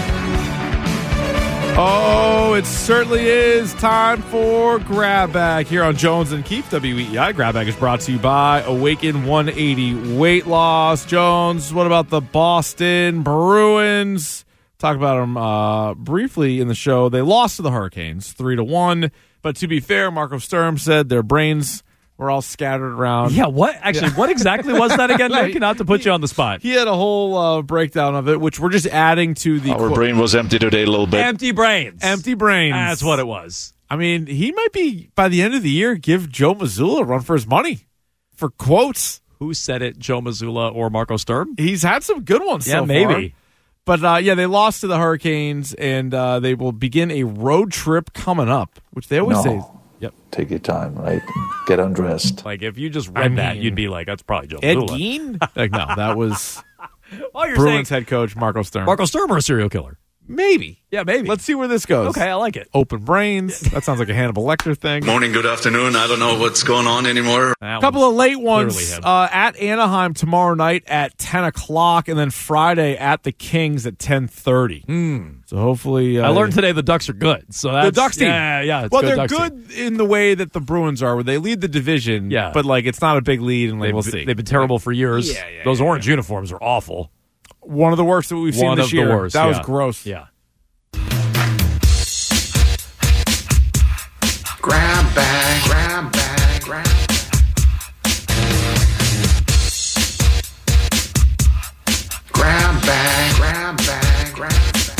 [SPEAKER 6] Oh, it certainly is time for Grab Bag here on Jones and Keefe, W E E I. Grab Bag is brought to you by Awaken one eighty Weight Loss. Jones, what about the Boston Bruins? Talk about them uh, briefly in the show. They lost to the Hurricanes three to one, but to be fair, Marco Sturm said their brains were all scattered around.
[SPEAKER 5] Yeah, what? Actually, what exactly was that again, Nick? Not to put you on the spot.
[SPEAKER 6] He had a whole uh, breakdown of it, which we're just adding to the...
[SPEAKER 8] Our
[SPEAKER 6] qu-
[SPEAKER 8] brain was empty today a little bit.
[SPEAKER 5] Empty brains.
[SPEAKER 6] Empty brains.
[SPEAKER 5] That's what it was.
[SPEAKER 6] I mean, he might be, by the end of the year, give Joe Mazzulla a run for his money for quotes.
[SPEAKER 5] Who said it, Joe Mazzulla or Marco Sturm?
[SPEAKER 6] He's had some good ones
[SPEAKER 5] Yeah,
[SPEAKER 6] so
[SPEAKER 5] maybe.
[SPEAKER 6] far. But, uh, yeah, they lost to the Hurricanes, and uh, they will begin a road trip coming up, which they always
[SPEAKER 8] No.
[SPEAKER 6] say... Yep.
[SPEAKER 8] Take your time, right? Get undressed.
[SPEAKER 5] Like, if you just read
[SPEAKER 6] I mean,
[SPEAKER 5] that, you'd be like, that's probably Joe
[SPEAKER 6] Ed
[SPEAKER 5] Mazzulla.
[SPEAKER 6] Gein? Like, no, that was
[SPEAKER 5] Oh, you're
[SPEAKER 6] Bruins
[SPEAKER 5] saying
[SPEAKER 6] head coach Marco Sturm.
[SPEAKER 5] Marco Sturm or a serial killer?
[SPEAKER 6] Maybe.
[SPEAKER 5] Yeah, maybe.
[SPEAKER 6] Let's see where this goes.
[SPEAKER 5] Okay, I like it.
[SPEAKER 6] Open brains. That sounds like a Hannibal Lecter thing.
[SPEAKER 9] Morning, good afternoon. I don't know what's going on anymore.
[SPEAKER 5] That
[SPEAKER 6] A couple
[SPEAKER 5] one's
[SPEAKER 6] of late
[SPEAKER 5] clearly
[SPEAKER 6] ones
[SPEAKER 5] him.
[SPEAKER 6] uh, at Anaheim tomorrow night at ten o'clock, and then Friday at the Kings at ten thirty. So hopefully... Uh,
[SPEAKER 5] I learned today the Ducks are good. So
[SPEAKER 6] the
[SPEAKER 5] that's,
[SPEAKER 6] Ducks team.
[SPEAKER 5] Yeah, yeah. It's
[SPEAKER 6] well,
[SPEAKER 5] good
[SPEAKER 6] they're
[SPEAKER 5] Ducks
[SPEAKER 6] good
[SPEAKER 5] team.
[SPEAKER 6] in the way that the Bruins are, where they lead the division,
[SPEAKER 5] Yeah.
[SPEAKER 6] but like it's not a big lead, and like,
[SPEAKER 5] They've,
[SPEAKER 6] we'll see.
[SPEAKER 5] they've been terrible for years.
[SPEAKER 6] Yeah, yeah,
[SPEAKER 5] Those
[SPEAKER 6] yeah,
[SPEAKER 5] orange uniforms are awful.
[SPEAKER 6] One of the worst that we've seen
[SPEAKER 5] One
[SPEAKER 6] this
[SPEAKER 5] of
[SPEAKER 6] year.
[SPEAKER 5] the worst.
[SPEAKER 6] That was
[SPEAKER 5] yeah.
[SPEAKER 6] gross.
[SPEAKER 5] Yeah.
[SPEAKER 9] Grab bag, grab bag, grab Grab bag, grab bag, grab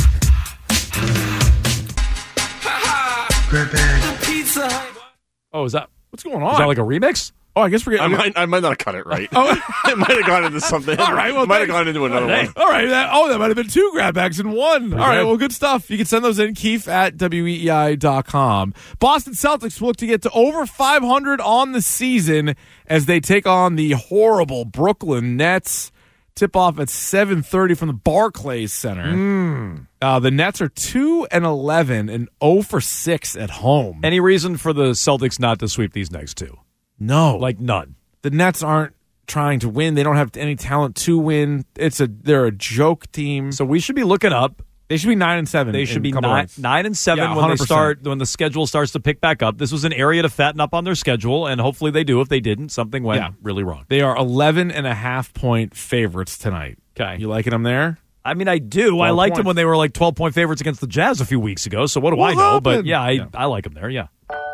[SPEAKER 9] bag. Grab bag. Pizza.
[SPEAKER 5] Oh, is that,
[SPEAKER 6] What's going
[SPEAKER 5] is
[SPEAKER 6] on?
[SPEAKER 5] that like a remix?
[SPEAKER 6] oh, I guess we're
[SPEAKER 7] I
[SPEAKER 6] getting...
[SPEAKER 7] might, I might not have cut it right. It might have gone into something.
[SPEAKER 6] All right, well,
[SPEAKER 7] it might have
[SPEAKER 6] thanks.
[SPEAKER 7] gone into another
[SPEAKER 5] Hey.
[SPEAKER 7] one.
[SPEAKER 6] All right. That, oh, that might have been two grab bags in one. All right.
[SPEAKER 5] good.
[SPEAKER 6] Well, good stuff. You can send those in, Keefe at W E E I dot com. Boston Celtics look to get to over five hundred on the season as they take on the horrible Brooklyn Nets. Tip off at seven thirty from the Barclays Center. Uh, the Nets are two and eleven and zero for six at home.
[SPEAKER 5] Any reason for the Celtics not to sweep these next two?
[SPEAKER 6] no,
[SPEAKER 5] Like none.
[SPEAKER 6] the Nets aren't trying to win. They don't have any talent to win. It's a they're a joke team.
[SPEAKER 5] So we should be looking up.
[SPEAKER 6] They should be nine and seven.
[SPEAKER 5] They
[SPEAKER 6] in
[SPEAKER 5] should
[SPEAKER 6] a
[SPEAKER 5] be
[SPEAKER 6] couple
[SPEAKER 5] nine,
[SPEAKER 6] months.
[SPEAKER 5] nine and seven
[SPEAKER 6] Yeah,
[SPEAKER 5] when
[SPEAKER 6] one hundred
[SPEAKER 5] they
[SPEAKER 6] percent.
[SPEAKER 5] start when the schedule starts to pick back up. This was an area to fatten up on their schedule, and hopefully they do. If they didn't, something went
[SPEAKER 6] Yeah.
[SPEAKER 5] really wrong.
[SPEAKER 6] They are eleven and a half point favorites tonight.
[SPEAKER 5] Okay.
[SPEAKER 6] You liking them there?
[SPEAKER 5] I mean, I do. I
[SPEAKER 6] twelve
[SPEAKER 5] liked them
[SPEAKER 6] points.
[SPEAKER 5] when they were like twelve point favorites against the Jazz a few weeks ago. So what do
[SPEAKER 6] What
[SPEAKER 5] I know? But
[SPEAKER 6] happened?
[SPEAKER 5] yeah, I
[SPEAKER 6] Yeah.
[SPEAKER 5] I like them there. Yeah.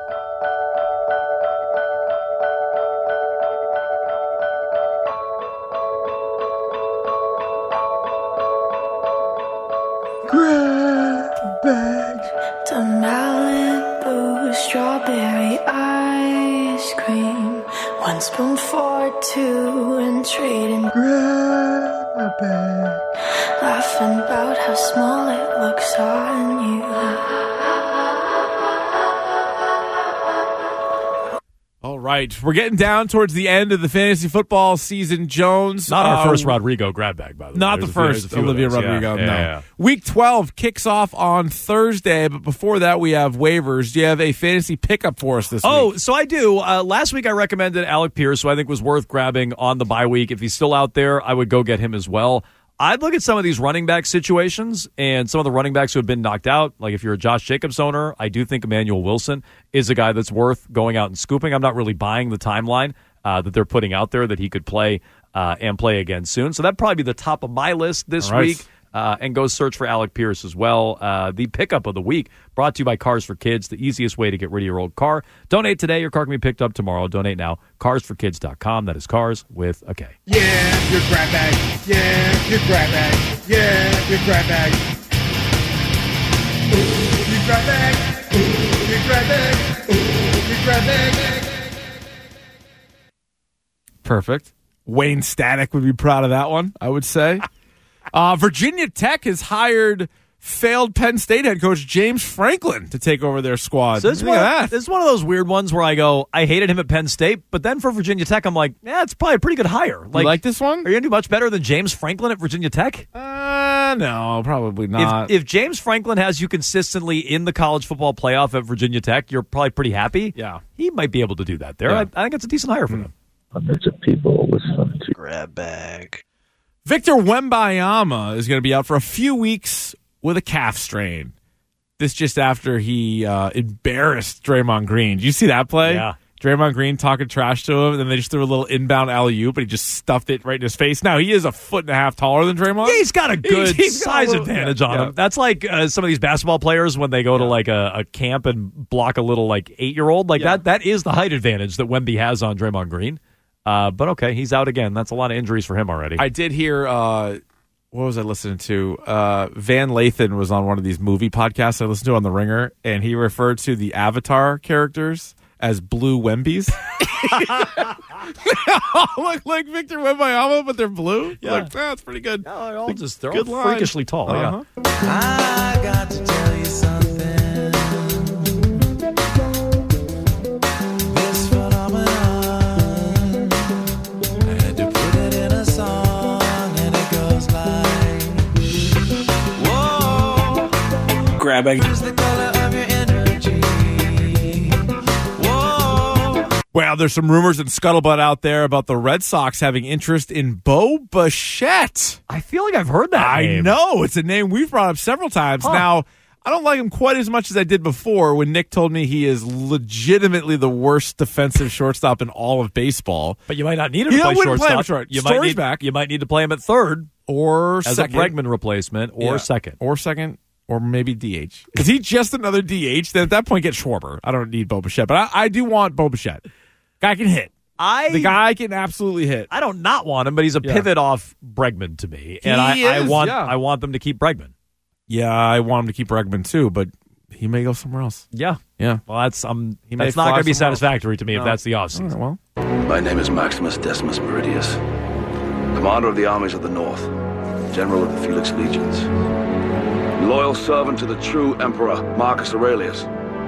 [SPEAKER 10] To Malibu strawberry ice cream. One spoon for two and trading. Grab bag. Laughing about how small it looks on you.
[SPEAKER 6] All right. We're getting down towards the end of the fantasy football season, Jones.
[SPEAKER 5] Not our
[SPEAKER 6] Uh,
[SPEAKER 5] first Rodrigo grab bag, by the way.
[SPEAKER 6] Not
[SPEAKER 5] There's
[SPEAKER 6] the
[SPEAKER 5] a few- there's
[SPEAKER 6] first
[SPEAKER 5] a few of
[SPEAKER 6] Olivia
[SPEAKER 5] those.
[SPEAKER 6] Rodrigo,
[SPEAKER 5] Yeah,
[SPEAKER 6] no.
[SPEAKER 5] yeah, yeah.
[SPEAKER 6] Week twelve kicks off on Thursday, but before that we have waivers. Do you have a fantasy pickup for us this
[SPEAKER 5] Oh,
[SPEAKER 6] week?
[SPEAKER 5] so I do. Uh, last week I recommended Alec Pierce, who I think was worth grabbing on the bye week. If he's still out there, I would go get him as well. I'd look at some of these running back situations and some of the running backs who have been knocked out. Like if you're a Josh Jacobs owner, I do think Emmanuel Wilson is a guy that's worth going out and scooping. I'm not really buying the timeline uh, that they're putting out there that he could play uh, and play again soon. So that'd probably be the top of my list this
[SPEAKER 6] All right.
[SPEAKER 5] week. Uh, and go search for Alec Pierce as well. Uh, the pickup of the week brought to you by Cars for Kids, the easiest way to get rid of your old car. Donate today. Your car can be picked up tomorrow. Donate now. cars for kids dot com. That is cars with a K.
[SPEAKER 11] Yeah, your grab bag. Yeah, your grab bag. Yeah, your grab bag. Ooh, your grab bag. Ooh, your grab bag. Ooh, your grab bag.
[SPEAKER 6] Perfect. Wayne Static would be proud of that one, I would say. Uh, Virginia Tech has hired failed Penn State head coach James Franklin to take over their squad.
[SPEAKER 5] So this is,
[SPEAKER 6] Look
[SPEAKER 5] one,
[SPEAKER 6] at that.
[SPEAKER 5] this is one of those weird ones where I go, I hated him at Penn State, but then for Virginia Tech, I'm like, yeah, it's probably a pretty good hire.
[SPEAKER 6] You like this one?
[SPEAKER 5] Are you going to do much better than James Franklin at Virginia Tech?
[SPEAKER 6] Uh, no, probably not.
[SPEAKER 5] If, if James Franklin has you consistently in the college football playoff at Virginia Tech, you're probably pretty happy.
[SPEAKER 6] Yeah.
[SPEAKER 5] He might be able to do that there.
[SPEAKER 6] Yeah.
[SPEAKER 5] I, I think it's a decent hire for them.
[SPEAKER 8] Hundreds of people listen to
[SPEAKER 7] Grab bag.
[SPEAKER 6] Victor Wembanyama is going to be out for a few weeks with a calf strain. This just after he uh, embarrassed Draymond Green. Did you see that play?
[SPEAKER 5] Yeah.
[SPEAKER 6] Draymond Green talking trash to him, and then they just threw a little inbound alley-oop, but he just stuffed it right in his face. Now, he is a foot and a half taller than Draymond.
[SPEAKER 5] Yeah, he's got a good
[SPEAKER 6] He's got a
[SPEAKER 5] size
[SPEAKER 6] little-
[SPEAKER 5] advantage
[SPEAKER 6] yeah,
[SPEAKER 5] on
[SPEAKER 6] yeah.
[SPEAKER 5] him. That's like uh, some of these basketball players when they go to like a, a camp and block a little like eight-year-old. Like
[SPEAKER 6] Yeah.
[SPEAKER 5] that. That is the height advantage that Wemby has on Draymond Green. Uh, but okay, he's out again. That's a lot of injuries for him already.
[SPEAKER 6] I did hear, uh, what was I listening to? Uh, Van Lathan was on one of these movie podcasts I listened to on The Ringer, and he referred to the Avatar characters as blue Wembies. They all look like Victor Wembanyama, but they're blue.
[SPEAKER 5] Yeah.
[SPEAKER 6] Like, that's pretty good.
[SPEAKER 5] Yeah, they're all just they're
[SPEAKER 6] Good
[SPEAKER 5] all
[SPEAKER 6] line.
[SPEAKER 5] freakishly tall.
[SPEAKER 6] Uh-huh.
[SPEAKER 9] I got to tell you something. This phenomenon, I had to put it in a song, and it goes like, whoa,
[SPEAKER 7] Grab bag.
[SPEAKER 9] here's the color of your energy. Whoa.
[SPEAKER 6] Well, there's some rumors and scuttlebutt out there about the Red Sox having interest in Bo Bichette.
[SPEAKER 5] I feel like I've heard that.
[SPEAKER 6] I
[SPEAKER 5] name.
[SPEAKER 6] know. It's a name we've brought up several times.
[SPEAKER 5] Huh.
[SPEAKER 6] Now, I don't like him quite as much as I did before when Nick told me he is legitimately the worst defensive shortstop in all of baseball.
[SPEAKER 5] But you might not need him
[SPEAKER 6] You
[SPEAKER 5] to play
[SPEAKER 6] wouldn't play him
[SPEAKER 5] shortstop.
[SPEAKER 6] short.
[SPEAKER 5] You
[SPEAKER 6] Story's
[SPEAKER 5] might need
[SPEAKER 6] back.
[SPEAKER 5] You might need to play him at third
[SPEAKER 6] Or
[SPEAKER 5] as
[SPEAKER 6] second.
[SPEAKER 5] a Bregman replacement, or
[SPEAKER 6] Yeah.
[SPEAKER 5] second.
[SPEAKER 6] Or second. Or maybe D H. Is he just another D H? Then at that point, get Schwarber. I don't need Bo Bichette. But I, I do want Bo Bichette. Guy can hit.
[SPEAKER 5] I
[SPEAKER 6] The guy can absolutely hit.
[SPEAKER 5] I don't not want him, but he's a
[SPEAKER 6] Yeah.
[SPEAKER 5] pivot off Bregman to me, and I,
[SPEAKER 6] He
[SPEAKER 5] I
[SPEAKER 6] is,
[SPEAKER 5] want
[SPEAKER 6] yeah.
[SPEAKER 5] I want them to keep Bregman.
[SPEAKER 6] Yeah, I want him to keep Bregman too, but he may go somewhere else.
[SPEAKER 5] Yeah,
[SPEAKER 6] Yeah.
[SPEAKER 5] well, that's um,
[SPEAKER 6] He may
[SPEAKER 5] that's not
[SPEAKER 6] fly
[SPEAKER 5] going to be
[SPEAKER 6] somewhere else.
[SPEAKER 5] satisfactory to me
[SPEAKER 6] No.
[SPEAKER 5] if that's the
[SPEAKER 6] All
[SPEAKER 5] offseason.
[SPEAKER 6] right, well.
[SPEAKER 12] My name is Maximus Decimus Meridius, commander of the armies of the North, general of the Felix Legions, loyal servant to the true emperor Marcus Aurelius,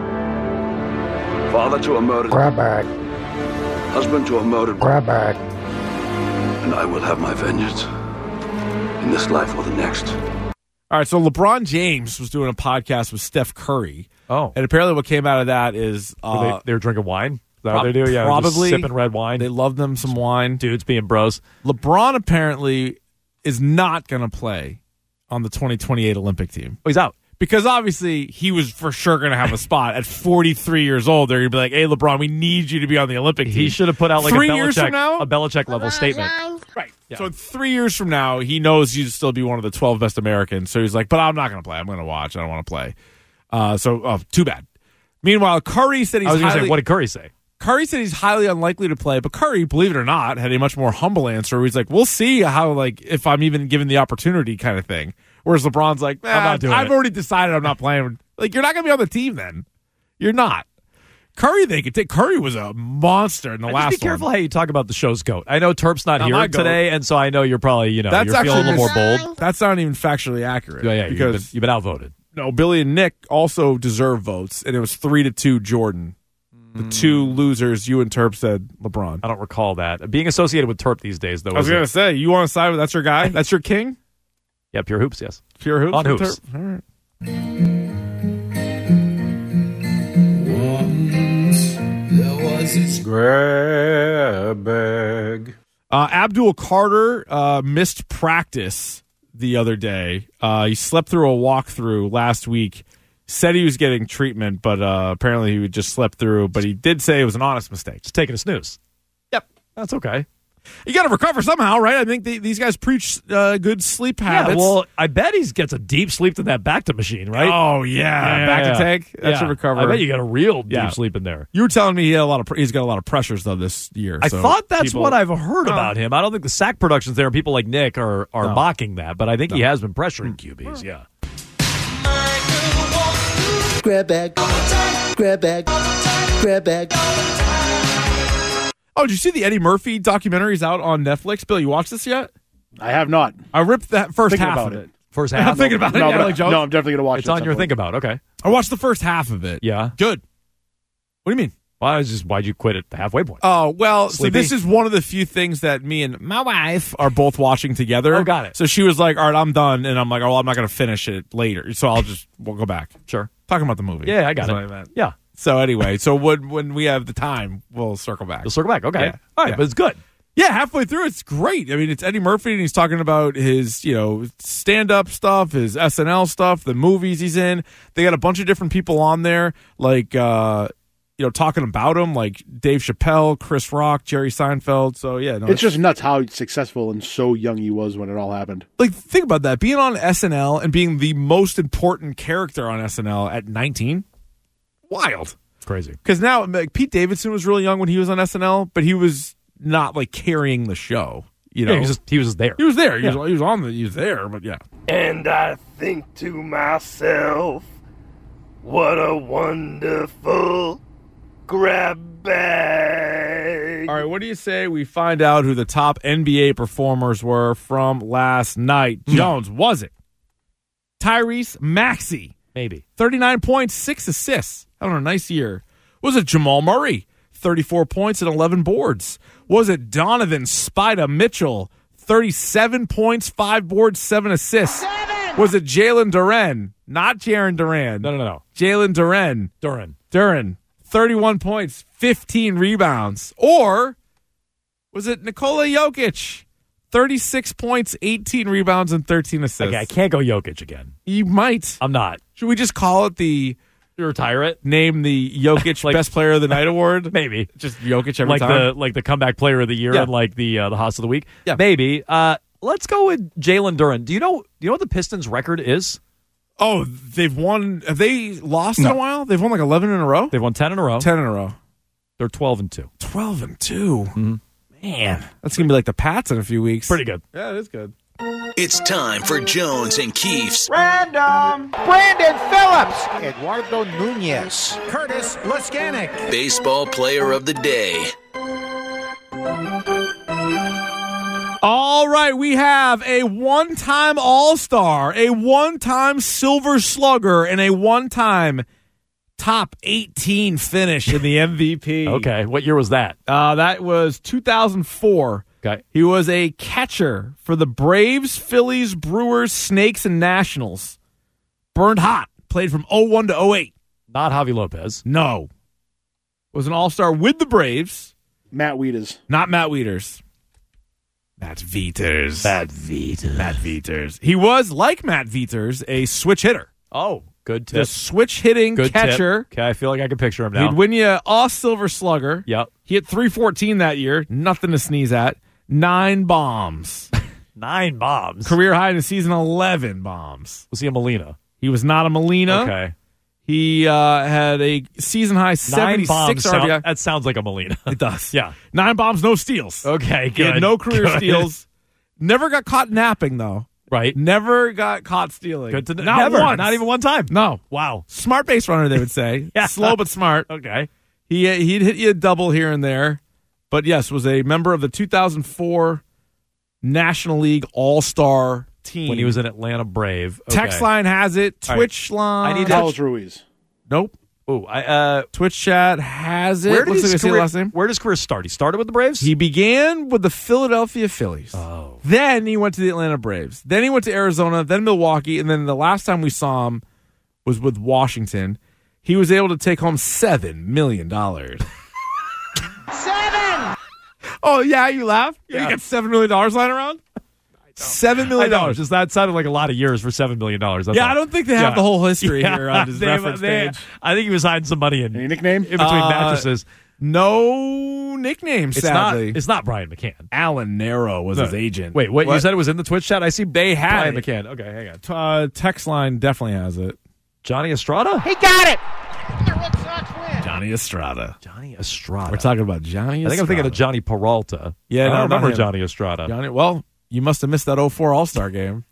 [SPEAKER 12] father to a murdered,
[SPEAKER 8] grab bag,
[SPEAKER 12] husband to a murdered,
[SPEAKER 8] grab bag.
[SPEAKER 12] and I will have my vengeance in this life or the next.
[SPEAKER 6] All right, so LeBron James was doing a podcast with Steph Curry.
[SPEAKER 5] Oh,
[SPEAKER 6] And apparently what came out of that is
[SPEAKER 5] Were
[SPEAKER 6] uh,
[SPEAKER 5] they, they're drinking wine. Is that
[SPEAKER 6] prob-
[SPEAKER 5] what they do? Yeah, just
[SPEAKER 6] probably
[SPEAKER 5] sipping red wine.
[SPEAKER 6] they love them some wine.
[SPEAKER 5] Dudes being bros.
[SPEAKER 6] LeBron apparently is not going to play on the twenty twenty-eight Olympic team.
[SPEAKER 5] Oh, he's out.
[SPEAKER 6] Because obviously he was for sure going to have a spot at forty-three years old. They're going to be like, hey, LeBron, we need you to be on the Olympic team.
[SPEAKER 5] He should have put out like
[SPEAKER 6] Three
[SPEAKER 5] a
[SPEAKER 6] years from
[SPEAKER 5] Belichick,
[SPEAKER 6] now?
[SPEAKER 5] a Belichick level statement.
[SPEAKER 6] Right.
[SPEAKER 5] Yeah.
[SPEAKER 6] So three years from now, he knows he'd still be one of the twelve best Americans. So he's like, but I'm not going to play. I'm going to watch. I don't want to play. Uh, so oh, too bad. Meanwhile, Curry said he's
[SPEAKER 5] I was going to
[SPEAKER 6] highly,
[SPEAKER 5] say, what did Curry say?
[SPEAKER 6] Curry said he's highly unlikely to play, but Curry, believe it or not, had a much more humble answer. Where he's like, we'll see how, like, if I'm even given the opportunity kind of thing. Whereas LeBron's like,
[SPEAKER 5] I'm not doing
[SPEAKER 6] I've
[SPEAKER 5] it."
[SPEAKER 6] already decided I'm not playing. Like, you're not going to be on the team then. You're not. Curry, they could take. Curry was a monster in the
[SPEAKER 5] Just
[SPEAKER 6] last
[SPEAKER 5] be careful
[SPEAKER 6] one.
[SPEAKER 5] how you talk about the show's GOAT. I know Terp's not,
[SPEAKER 6] Not my
[SPEAKER 5] here
[SPEAKER 6] goat.
[SPEAKER 5] today, and so I know you're probably, you know,
[SPEAKER 6] That's
[SPEAKER 5] you're feeling a little
[SPEAKER 6] actually
[SPEAKER 5] more
[SPEAKER 6] mis-
[SPEAKER 5] bold.
[SPEAKER 6] That's not even factually accurate.
[SPEAKER 5] Yeah, yeah, you've
[SPEAKER 6] because
[SPEAKER 5] been, you've been outvoted.
[SPEAKER 6] no, Billy and Nick also deserve votes, and it was three to two Jordan. The two losers, you and Terp said LeBron.
[SPEAKER 5] I don't recall that. Being associated with Terp these days, though.
[SPEAKER 6] I was going to say, you want to side with that's your guy? That's your king?
[SPEAKER 5] Yeah, Pure Hoops, yes.
[SPEAKER 6] Pure Hoops?
[SPEAKER 5] On Hoops.
[SPEAKER 6] Terp? All right.
[SPEAKER 7] Grab bag.
[SPEAKER 6] Uh, Abdul Carter uh, missed practice the other day. Uh, he slept through a walkthrough last week. Said he was getting treatment, but uh, apparently he just slept through. But he did say it was an honest mistake.
[SPEAKER 5] Just taking a snooze.
[SPEAKER 6] Yep.
[SPEAKER 5] That's okay.
[SPEAKER 6] You got to recover somehow, right? I think they, these guys preach uh, good sleep habits.
[SPEAKER 5] Yeah, well, I bet he gets a deep sleep in that Bacta machine, right?
[SPEAKER 6] Oh, yeah.
[SPEAKER 5] yeah
[SPEAKER 6] Back
[SPEAKER 5] yeah,
[SPEAKER 6] to tank. That
[SPEAKER 5] yeah.
[SPEAKER 6] should recover.
[SPEAKER 5] I bet you got a real deep
[SPEAKER 6] Yeah.
[SPEAKER 5] sleep in there.
[SPEAKER 6] You were telling me he had a lot of he's got a lot of pressures, though, this year.
[SPEAKER 5] I
[SPEAKER 6] so
[SPEAKER 5] thought that's
[SPEAKER 6] people-
[SPEAKER 5] what I've heard
[SPEAKER 6] Oh.
[SPEAKER 5] about him. I don't think the sack production's there, and people like Nick are, are
[SPEAKER 6] No.
[SPEAKER 5] mocking that, but I think he
[SPEAKER 6] No.
[SPEAKER 5] has been pressuring Q Bs, yeah.
[SPEAKER 4] Grab bag. Grab bag. Grab bag.
[SPEAKER 6] Oh, did you see the Eddie Murphy documentaries out on Netflix? Bill, you watched this yet?
[SPEAKER 13] I have not.
[SPEAKER 6] I ripped that first
[SPEAKER 13] Thinking
[SPEAKER 6] half
[SPEAKER 13] about
[SPEAKER 6] of
[SPEAKER 13] it.
[SPEAKER 6] it.
[SPEAKER 5] First
[SPEAKER 6] I'm
[SPEAKER 5] half?
[SPEAKER 6] thinking about it.
[SPEAKER 13] No,
[SPEAKER 6] yeah,
[SPEAKER 13] but-
[SPEAKER 6] like Jones.
[SPEAKER 13] no, I'm definitely going to watch
[SPEAKER 5] It's
[SPEAKER 13] it. at
[SPEAKER 5] on
[SPEAKER 13] some
[SPEAKER 5] your
[SPEAKER 13] point.
[SPEAKER 5] think about, okay.
[SPEAKER 6] I watched the first half of it.
[SPEAKER 5] Yeah.
[SPEAKER 6] Good. What do you mean?
[SPEAKER 5] Well, I was just, why'd you quit at the halfway point?
[SPEAKER 6] Oh, well,
[SPEAKER 5] Sleepy?
[SPEAKER 6] so this is one of the few things that me and my wife are both watching together.
[SPEAKER 5] Oh, got it.
[SPEAKER 6] So she was like, all right, I'm done. And I'm like, oh, I'm not going to finish it later. So I'll just, we'll go back.
[SPEAKER 5] Sure.
[SPEAKER 6] Talking about the movie.
[SPEAKER 5] Yeah, I got
[SPEAKER 6] That's
[SPEAKER 5] it.
[SPEAKER 6] what I meant.
[SPEAKER 5] Yeah.
[SPEAKER 6] So anyway, so when, when we have the time, we'll circle back.
[SPEAKER 5] You'll circle back. Okay.
[SPEAKER 6] Yeah.
[SPEAKER 5] All right,
[SPEAKER 6] Yeah.
[SPEAKER 5] but it's good.
[SPEAKER 6] Yeah, halfway through, it's great. I mean, it's Eddie Murphy, and he's talking about his, you know, stand-up stuff, his S N L stuff, the movies he's in. They got a bunch of different people on there, like, uh, you know, talking about him, like Dave Chappelle, Chris Rock, Jerry Seinfeld. So, yeah. No,
[SPEAKER 13] It's just nuts how successful and so young he was when it all happened.
[SPEAKER 6] like, think about that. Being on S N L and being the most important character on S N L at nineteen, wild.
[SPEAKER 5] Crazy.
[SPEAKER 6] Because now, like, Pete Davidson was really young when he was on S N L, but he was not, like, carrying the show. You know,
[SPEAKER 5] Yeah, he was just, he was just there.
[SPEAKER 6] He was there. He,
[SPEAKER 5] Yeah.
[SPEAKER 6] was, he was on the. He was there. But yeah.
[SPEAKER 14] And I think to myself, what a wonderful grab bag.
[SPEAKER 6] All right. What do you say we find out who the top N B A performers were from last night? Jones, was it Tyrese Maxey?
[SPEAKER 5] Maybe
[SPEAKER 6] thirty-nine points, six assists. Having a nice year. Was it Jamal Murray? thirty-four points and eleven boards. Was it Donovan Spida Mitchell? thirty-seven points, five boards, seven assists. Seven. Was it Jalen Duren? Not Jaren Duran.
[SPEAKER 5] No, no, no.
[SPEAKER 6] Jalen Duren.
[SPEAKER 5] Duran.
[SPEAKER 6] Duren. thirty-one points, fifteen rebounds. Or was it Nikola Jokic? thirty-six points, eighteen rebounds, and thirteen assists.
[SPEAKER 5] Okay, I can't go Jokic again.
[SPEAKER 6] You might.
[SPEAKER 5] I'm not.
[SPEAKER 6] Should we just call it the...
[SPEAKER 5] You retire it?
[SPEAKER 6] Name the Jokic
[SPEAKER 5] Like-
[SPEAKER 6] Best Player of the Night award?
[SPEAKER 5] Maybe.
[SPEAKER 6] Just Jokic every
[SPEAKER 5] like
[SPEAKER 6] time?
[SPEAKER 5] the like the comeback player of the year
[SPEAKER 6] Yeah.
[SPEAKER 5] and like the uh, the host of the week.
[SPEAKER 6] Yeah.
[SPEAKER 5] Maybe. Uh, let's go with Jalen Duren. Do you know do you know what the Pistons record is?
[SPEAKER 6] Oh, they've won. Have they lost in a while? They've won like eleven in a row?
[SPEAKER 5] They've won ten in a row.
[SPEAKER 6] ten in a row.
[SPEAKER 5] They're twelve and two.
[SPEAKER 6] twelve and two.
[SPEAKER 5] Mm-hmm.
[SPEAKER 6] Man, that's going to be like the Pats in a few weeks.
[SPEAKER 5] Pretty good.
[SPEAKER 6] Yeah, it is good.
[SPEAKER 15] It's time for Jones and Keefe's
[SPEAKER 11] Random. Brandon Phillips. Eduardo Nunez. Curtis Laskanik.
[SPEAKER 15] Baseball Player of the Day.
[SPEAKER 6] All right, we have a one-time All-Star, a one-time Silver Slugger, and a one-time top eighteen finish in the M V P.
[SPEAKER 5] Okay. What year was that?
[SPEAKER 6] Uh, that was two thousand four.
[SPEAKER 5] Okay.
[SPEAKER 6] He was a catcher for the Braves, Phillies, Brewers, Snakes, and Nationals. Burned hot. Played from oh one to oh eight.
[SPEAKER 5] Not Javi Lopez.
[SPEAKER 6] No. Was an all-star with the Braves.
[SPEAKER 13] Matt Wieters.
[SPEAKER 6] Not Matt Wieters. Matt Wieters.
[SPEAKER 5] Matt Wieters.
[SPEAKER 6] Matt Wieters. He was, like Matt Wieters, a switch hitter.
[SPEAKER 5] Oh, good tip.
[SPEAKER 6] The switch hitting
[SPEAKER 5] Good
[SPEAKER 6] catcher.
[SPEAKER 5] tip. Okay, I feel like I can picture him now.
[SPEAKER 6] He'd win you a Silver Slugger.
[SPEAKER 5] Yep.
[SPEAKER 6] He hit three fourteen that year. Nothing to sneeze at. Nine bombs.
[SPEAKER 5] Nine bombs.
[SPEAKER 6] Career high in the season, eleven bombs.
[SPEAKER 5] Was he a Molina?
[SPEAKER 6] He was not a Molina.
[SPEAKER 5] Okay.
[SPEAKER 6] He uh, had a season high
[SPEAKER 5] Nine
[SPEAKER 6] seventy-six
[SPEAKER 5] bombs.
[SPEAKER 6] R B I.
[SPEAKER 5] Sound, that sounds like a Molina.
[SPEAKER 6] It does.
[SPEAKER 5] Yeah.
[SPEAKER 6] Nine bombs, no steals.
[SPEAKER 5] Okay,
[SPEAKER 6] He
[SPEAKER 5] good.
[SPEAKER 6] had no career
[SPEAKER 5] Good.
[SPEAKER 6] steals. Never got caught napping, though.
[SPEAKER 5] Right.
[SPEAKER 6] Never got caught stealing.
[SPEAKER 5] Good to know.
[SPEAKER 6] Not
[SPEAKER 5] Never.
[SPEAKER 6] once.
[SPEAKER 5] Not even one time.
[SPEAKER 6] No.
[SPEAKER 5] Wow.
[SPEAKER 6] Smart base runner, they would say.
[SPEAKER 5] Yeah.
[SPEAKER 6] Slow but smart.
[SPEAKER 5] Okay.
[SPEAKER 6] He he'd hit you a double here and there, but yes, was a member of the two thousand four National League All-Star team
[SPEAKER 5] When he was an Atlanta Brave. Okay.
[SPEAKER 6] Text line has it.
[SPEAKER 5] All right.
[SPEAKER 6] Twitch line.
[SPEAKER 5] I need to-
[SPEAKER 13] Carlos Ruiz.
[SPEAKER 6] Nope.
[SPEAKER 5] Ooh, I, uh,
[SPEAKER 6] Twitch chat has it.
[SPEAKER 5] where did
[SPEAKER 6] Looks
[SPEAKER 5] his
[SPEAKER 6] like I see the
[SPEAKER 5] career,
[SPEAKER 6] last name.
[SPEAKER 5] where did his career start? He started with the Braves?
[SPEAKER 6] He began with the Philadelphia Phillies.
[SPEAKER 5] Oh.
[SPEAKER 6] Then he went to the Atlanta Braves. Then he went to Arizona, then Milwaukee, and then the last time we saw him was with Washington. He was able to take home seven million dollars.
[SPEAKER 16] Seven!
[SPEAKER 6] Oh, yeah, you laugh? Yeah. You got seven million dollars lying around? seven million dollars.
[SPEAKER 5] Just that sounded like a lot of years for seven million dollars.
[SPEAKER 6] Yeah, all. I don't think they have
[SPEAKER 5] yeah.
[SPEAKER 6] the whole history
[SPEAKER 5] yeah.
[SPEAKER 6] here on his
[SPEAKER 5] they,
[SPEAKER 6] reference
[SPEAKER 5] they,
[SPEAKER 6] page.
[SPEAKER 5] I think he was hiding some money in,
[SPEAKER 13] Any nickname?
[SPEAKER 5] in between
[SPEAKER 6] Uh,
[SPEAKER 5] mattresses.
[SPEAKER 6] No nickname,
[SPEAKER 5] It's
[SPEAKER 6] sadly.
[SPEAKER 5] not, it's not Brian McCann.
[SPEAKER 6] Alan Nero was
[SPEAKER 5] No.
[SPEAKER 6] his agent.
[SPEAKER 5] Wait, what,
[SPEAKER 6] What?
[SPEAKER 5] you said it was in the Twitch chat? I see
[SPEAKER 6] They had
[SPEAKER 5] Brian
[SPEAKER 6] it.
[SPEAKER 5] McCann. Okay, hang on.
[SPEAKER 6] Uh, text line definitely has it.
[SPEAKER 5] Johnny Estrada?
[SPEAKER 16] He got it! The Red Sox win.
[SPEAKER 6] Johnny Estrada.
[SPEAKER 5] Johnny Estrada.
[SPEAKER 6] We're talking about Johnny Estrada.
[SPEAKER 5] I think I'm thinking of Johnny Peralta.
[SPEAKER 6] Yeah,
[SPEAKER 5] I
[SPEAKER 6] no,
[SPEAKER 5] don't
[SPEAKER 6] not
[SPEAKER 5] remember
[SPEAKER 6] him.
[SPEAKER 5] Johnny Estrada.
[SPEAKER 6] Johnny. Well, you must have missed that oh four All-Star game.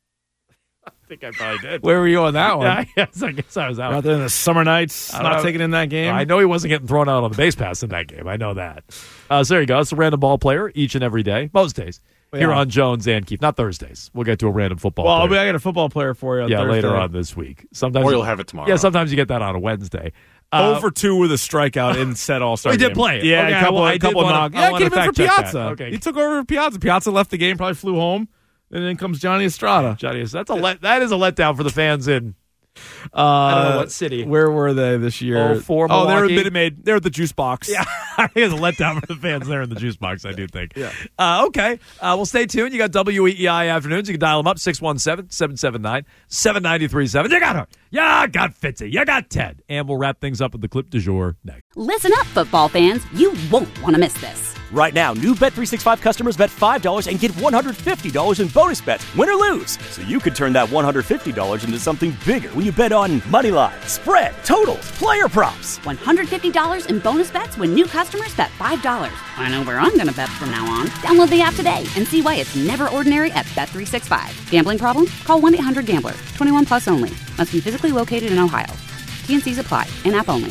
[SPEAKER 5] I think I probably did.
[SPEAKER 6] Where were you on that one?
[SPEAKER 5] Yeah, yes, I guess I was out.
[SPEAKER 6] Out there in the summer nights,
[SPEAKER 5] I don't
[SPEAKER 6] not
[SPEAKER 5] know.
[SPEAKER 6] taking in that game.
[SPEAKER 5] I know he wasn't getting thrown out on the base pass in that game. I know that. Uh, so there you go. It's a random ball player each and every day, most days.
[SPEAKER 6] Yeah.
[SPEAKER 5] Here on Jones and Keith. Not Thursdays. We'll get to a random football
[SPEAKER 6] well,
[SPEAKER 5] player.
[SPEAKER 6] I got a football player for you on
[SPEAKER 5] yeah,
[SPEAKER 6] Thursday.
[SPEAKER 5] later on this week. Sometimes
[SPEAKER 7] Or
[SPEAKER 5] you-
[SPEAKER 7] you'll have it tomorrow.
[SPEAKER 5] Yeah, sometimes you get that on a Wednesday. Uh,
[SPEAKER 6] oh for two with a strikeout in said All-Star
[SPEAKER 5] We
[SPEAKER 6] game.
[SPEAKER 5] did play it.
[SPEAKER 6] Yeah,
[SPEAKER 5] Okay,
[SPEAKER 6] a couple,
[SPEAKER 5] well, I
[SPEAKER 6] a
[SPEAKER 5] did
[SPEAKER 6] couple
[SPEAKER 5] wanna-
[SPEAKER 6] knock.
[SPEAKER 5] I
[SPEAKER 6] Yeah,
[SPEAKER 5] wanna
[SPEAKER 6] came in for
[SPEAKER 5] fact check that.
[SPEAKER 6] Piazza.
[SPEAKER 5] Okay.
[SPEAKER 6] He took over for Piazza. Piazza left the game, probably flew home, and then comes Johnny Estrada.
[SPEAKER 5] Johnny, that's a let, that is a letdown for the fans in
[SPEAKER 6] Uh,
[SPEAKER 5] I don't know what city.
[SPEAKER 6] Where were they this year?
[SPEAKER 5] Oh, for
[SPEAKER 6] oh, they were
[SPEAKER 5] Milwaukee?
[SPEAKER 6] Minute Maid. They were at the juice box.
[SPEAKER 5] Yeah, I think it's a letdown for the fans there in the juice box, I do think.
[SPEAKER 6] Yeah.
[SPEAKER 5] Uh, okay. Uh, well, stay tuned. You got W E E I afternoons. You can dial them up, six one seven, seven seven nine, seven nine three seven. You got her. You got Fitzy. You got Ted. And we'll wrap things up with the clip du jour next.
[SPEAKER 1] Listen up, football fans. You won't want to miss this.
[SPEAKER 2] Right now, new Bet three sixty-five customers bet five dollars and get one hundred fifty dollars in bonus bets, win or lose. So you could turn that one hundred fifty dollars into something bigger when you bet on money line, spread, totals, player props.
[SPEAKER 1] one hundred fifty dollars in bonus bets when new customers bet five dollars. I know where I'm going to bet from now on. Download the app today and see why it's never ordinary at Bet three sixty-five. Gambling problem? Call one eight hundred gambler. twenty-one plus only. Must be physically located in Ohio. T N Cs apply. In-app only.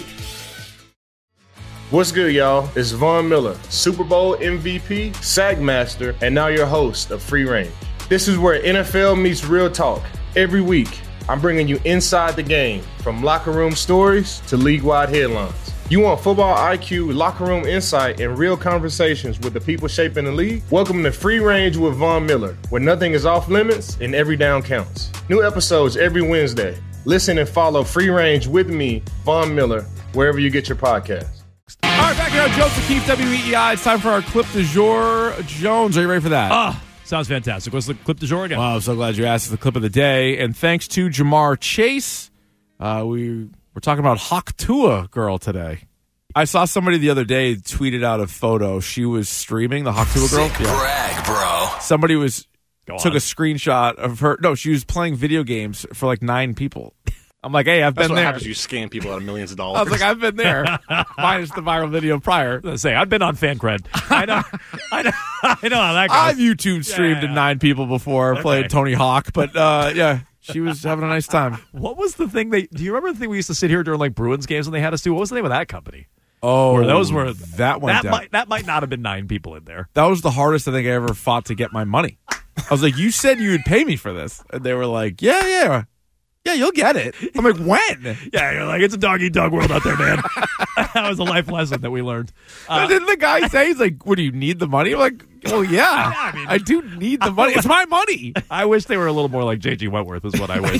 [SPEAKER 3] What's good, y'all? It's Von Miller, Super Bowl M V P, Sack Master, and now your host of Free Range. This is where N F L meets real talk. Every week, I'm bringing you inside the game, from locker room stories to league-wide headlines. You want football I Q, locker room insight, and real conversations with the people shaping the league? Welcome to Free Range with Von Miller, where nothing is off limits and every down counts. New episodes every Wednesday. Listen and follow Free Range with me, Von Miller, wherever you get your podcasts.
[SPEAKER 6] All right, back here on Jones and Keith, W E E I. It's time for our clip du jour. Jones, are you ready for that?
[SPEAKER 5] Ah, sounds fantastic. What's the clip du jour again?
[SPEAKER 6] Wow, I'm so glad you asked. It's the clip of the day. And thanks to Jamar Chase, uh, we, we're talking about Hawk Tua girl today. I saw somebody the other day tweeted out a photo. She was streaming, the Hawk Tua girl.
[SPEAKER 15] Sick brag, bro.
[SPEAKER 6] Somebody was
[SPEAKER 5] Go
[SPEAKER 6] took
[SPEAKER 5] on.
[SPEAKER 6] a screenshot of her. No, she was playing video games for like nine people. I'm like, hey, I've
[SPEAKER 7] That's
[SPEAKER 6] been
[SPEAKER 7] what
[SPEAKER 6] there.
[SPEAKER 7] happens. You scam people out of millions of dollars.
[SPEAKER 6] I was like, I've been there. Minus the viral video prior.
[SPEAKER 5] I was say I've been on FanCred. I know, I know, I know how that goes.
[SPEAKER 6] I've YouTube streamed
[SPEAKER 5] Yeah,
[SPEAKER 6] to
[SPEAKER 5] yeah.
[SPEAKER 6] nine people before,
[SPEAKER 5] Okay.
[SPEAKER 6] played Tony Hawk, but uh, yeah, she was having a nice time.
[SPEAKER 5] What was the thing they? Do you remember the thing we used to sit here during like Bruins games when they had us do? What was the name of that company?
[SPEAKER 6] Oh,
[SPEAKER 5] Where those were
[SPEAKER 6] that went
[SPEAKER 5] that
[SPEAKER 6] down.
[SPEAKER 5] might that might not have been nine people in there.
[SPEAKER 6] That was the hardest I think I ever fought to get my money. I was like, you said you would pay me for this. And they were like, yeah, yeah. Yeah, you'll get it. I'm like, when?
[SPEAKER 5] Yeah, you're like, it's a dog eat dog world out there, man. That was a life lesson that we learned. Uh,
[SPEAKER 6] And didn't the guy say, he's like, what, do you need the money? I'm like, well, yeah,
[SPEAKER 5] I mean-
[SPEAKER 6] I do need the money. It's my money.
[SPEAKER 5] I wish they were a little more like J G Wentworth is what I wish.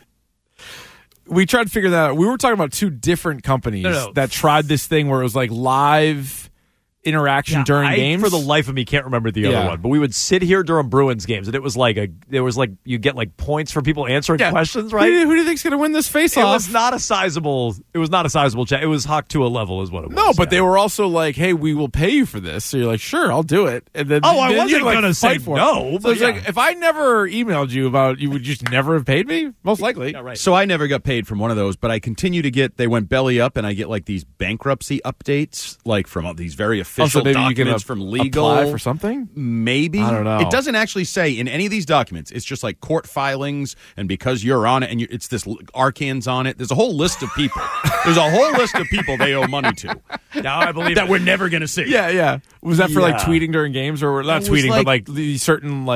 [SPEAKER 6] We tried to figure that out. We were talking about two different companies
[SPEAKER 5] No, no.
[SPEAKER 6] that tried this thing where it was like live interaction
[SPEAKER 5] Yeah,
[SPEAKER 6] during
[SPEAKER 5] I,
[SPEAKER 6] games.
[SPEAKER 5] for the life of me, can't remember the
[SPEAKER 6] Yeah.
[SPEAKER 5] other one. But we would sit here during Bruins games, and it was like a, there was like you get like points for people answering
[SPEAKER 6] Yeah.
[SPEAKER 5] questions,
[SPEAKER 6] Who
[SPEAKER 5] right?
[SPEAKER 6] do you, who do you think's going to win this face
[SPEAKER 5] It
[SPEAKER 6] off?
[SPEAKER 5] was not a sizable. It was not a sizable chat. It was Hawk to a level, is what it was.
[SPEAKER 6] No, but
[SPEAKER 5] yeah.
[SPEAKER 6] they were also like, "Hey, we will pay you for this." So you're like, "Sure, I'll do it." And then,
[SPEAKER 5] Oh, I
[SPEAKER 6] then
[SPEAKER 5] wasn't
[SPEAKER 6] you, like,
[SPEAKER 5] gonna
[SPEAKER 6] fight
[SPEAKER 5] say
[SPEAKER 6] for it.
[SPEAKER 5] no,
[SPEAKER 6] So
[SPEAKER 5] but
[SPEAKER 6] it's
[SPEAKER 5] yeah.
[SPEAKER 6] like, if I never emailed you about, you would just never have paid me. Most likely,
[SPEAKER 5] Yeah, right.
[SPEAKER 17] So I never got paid from one of those, but I continue to get. They went belly up, and I get like these bankruptcy updates, like from all these very official
[SPEAKER 6] Also, maybe you can
[SPEAKER 17] documents
[SPEAKER 6] ap-
[SPEAKER 17] from legal.
[SPEAKER 6] apply for something.
[SPEAKER 17] Maybe
[SPEAKER 6] I don't know.
[SPEAKER 17] It doesn't actually say in any of these documents. It's just like court filings, and because you're on it, and you it's this Arcan's on it. There's a whole list of people. There's a whole list of people they owe money to.
[SPEAKER 5] Now I believe
[SPEAKER 17] that
[SPEAKER 5] it.
[SPEAKER 17] we're never going to see.
[SPEAKER 6] Yeah, yeah. Was that for like
[SPEAKER 17] Yeah.
[SPEAKER 6] tweeting during games, or not
[SPEAKER 17] It was
[SPEAKER 6] tweeting,
[SPEAKER 17] like-
[SPEAKER 6] but like the certain like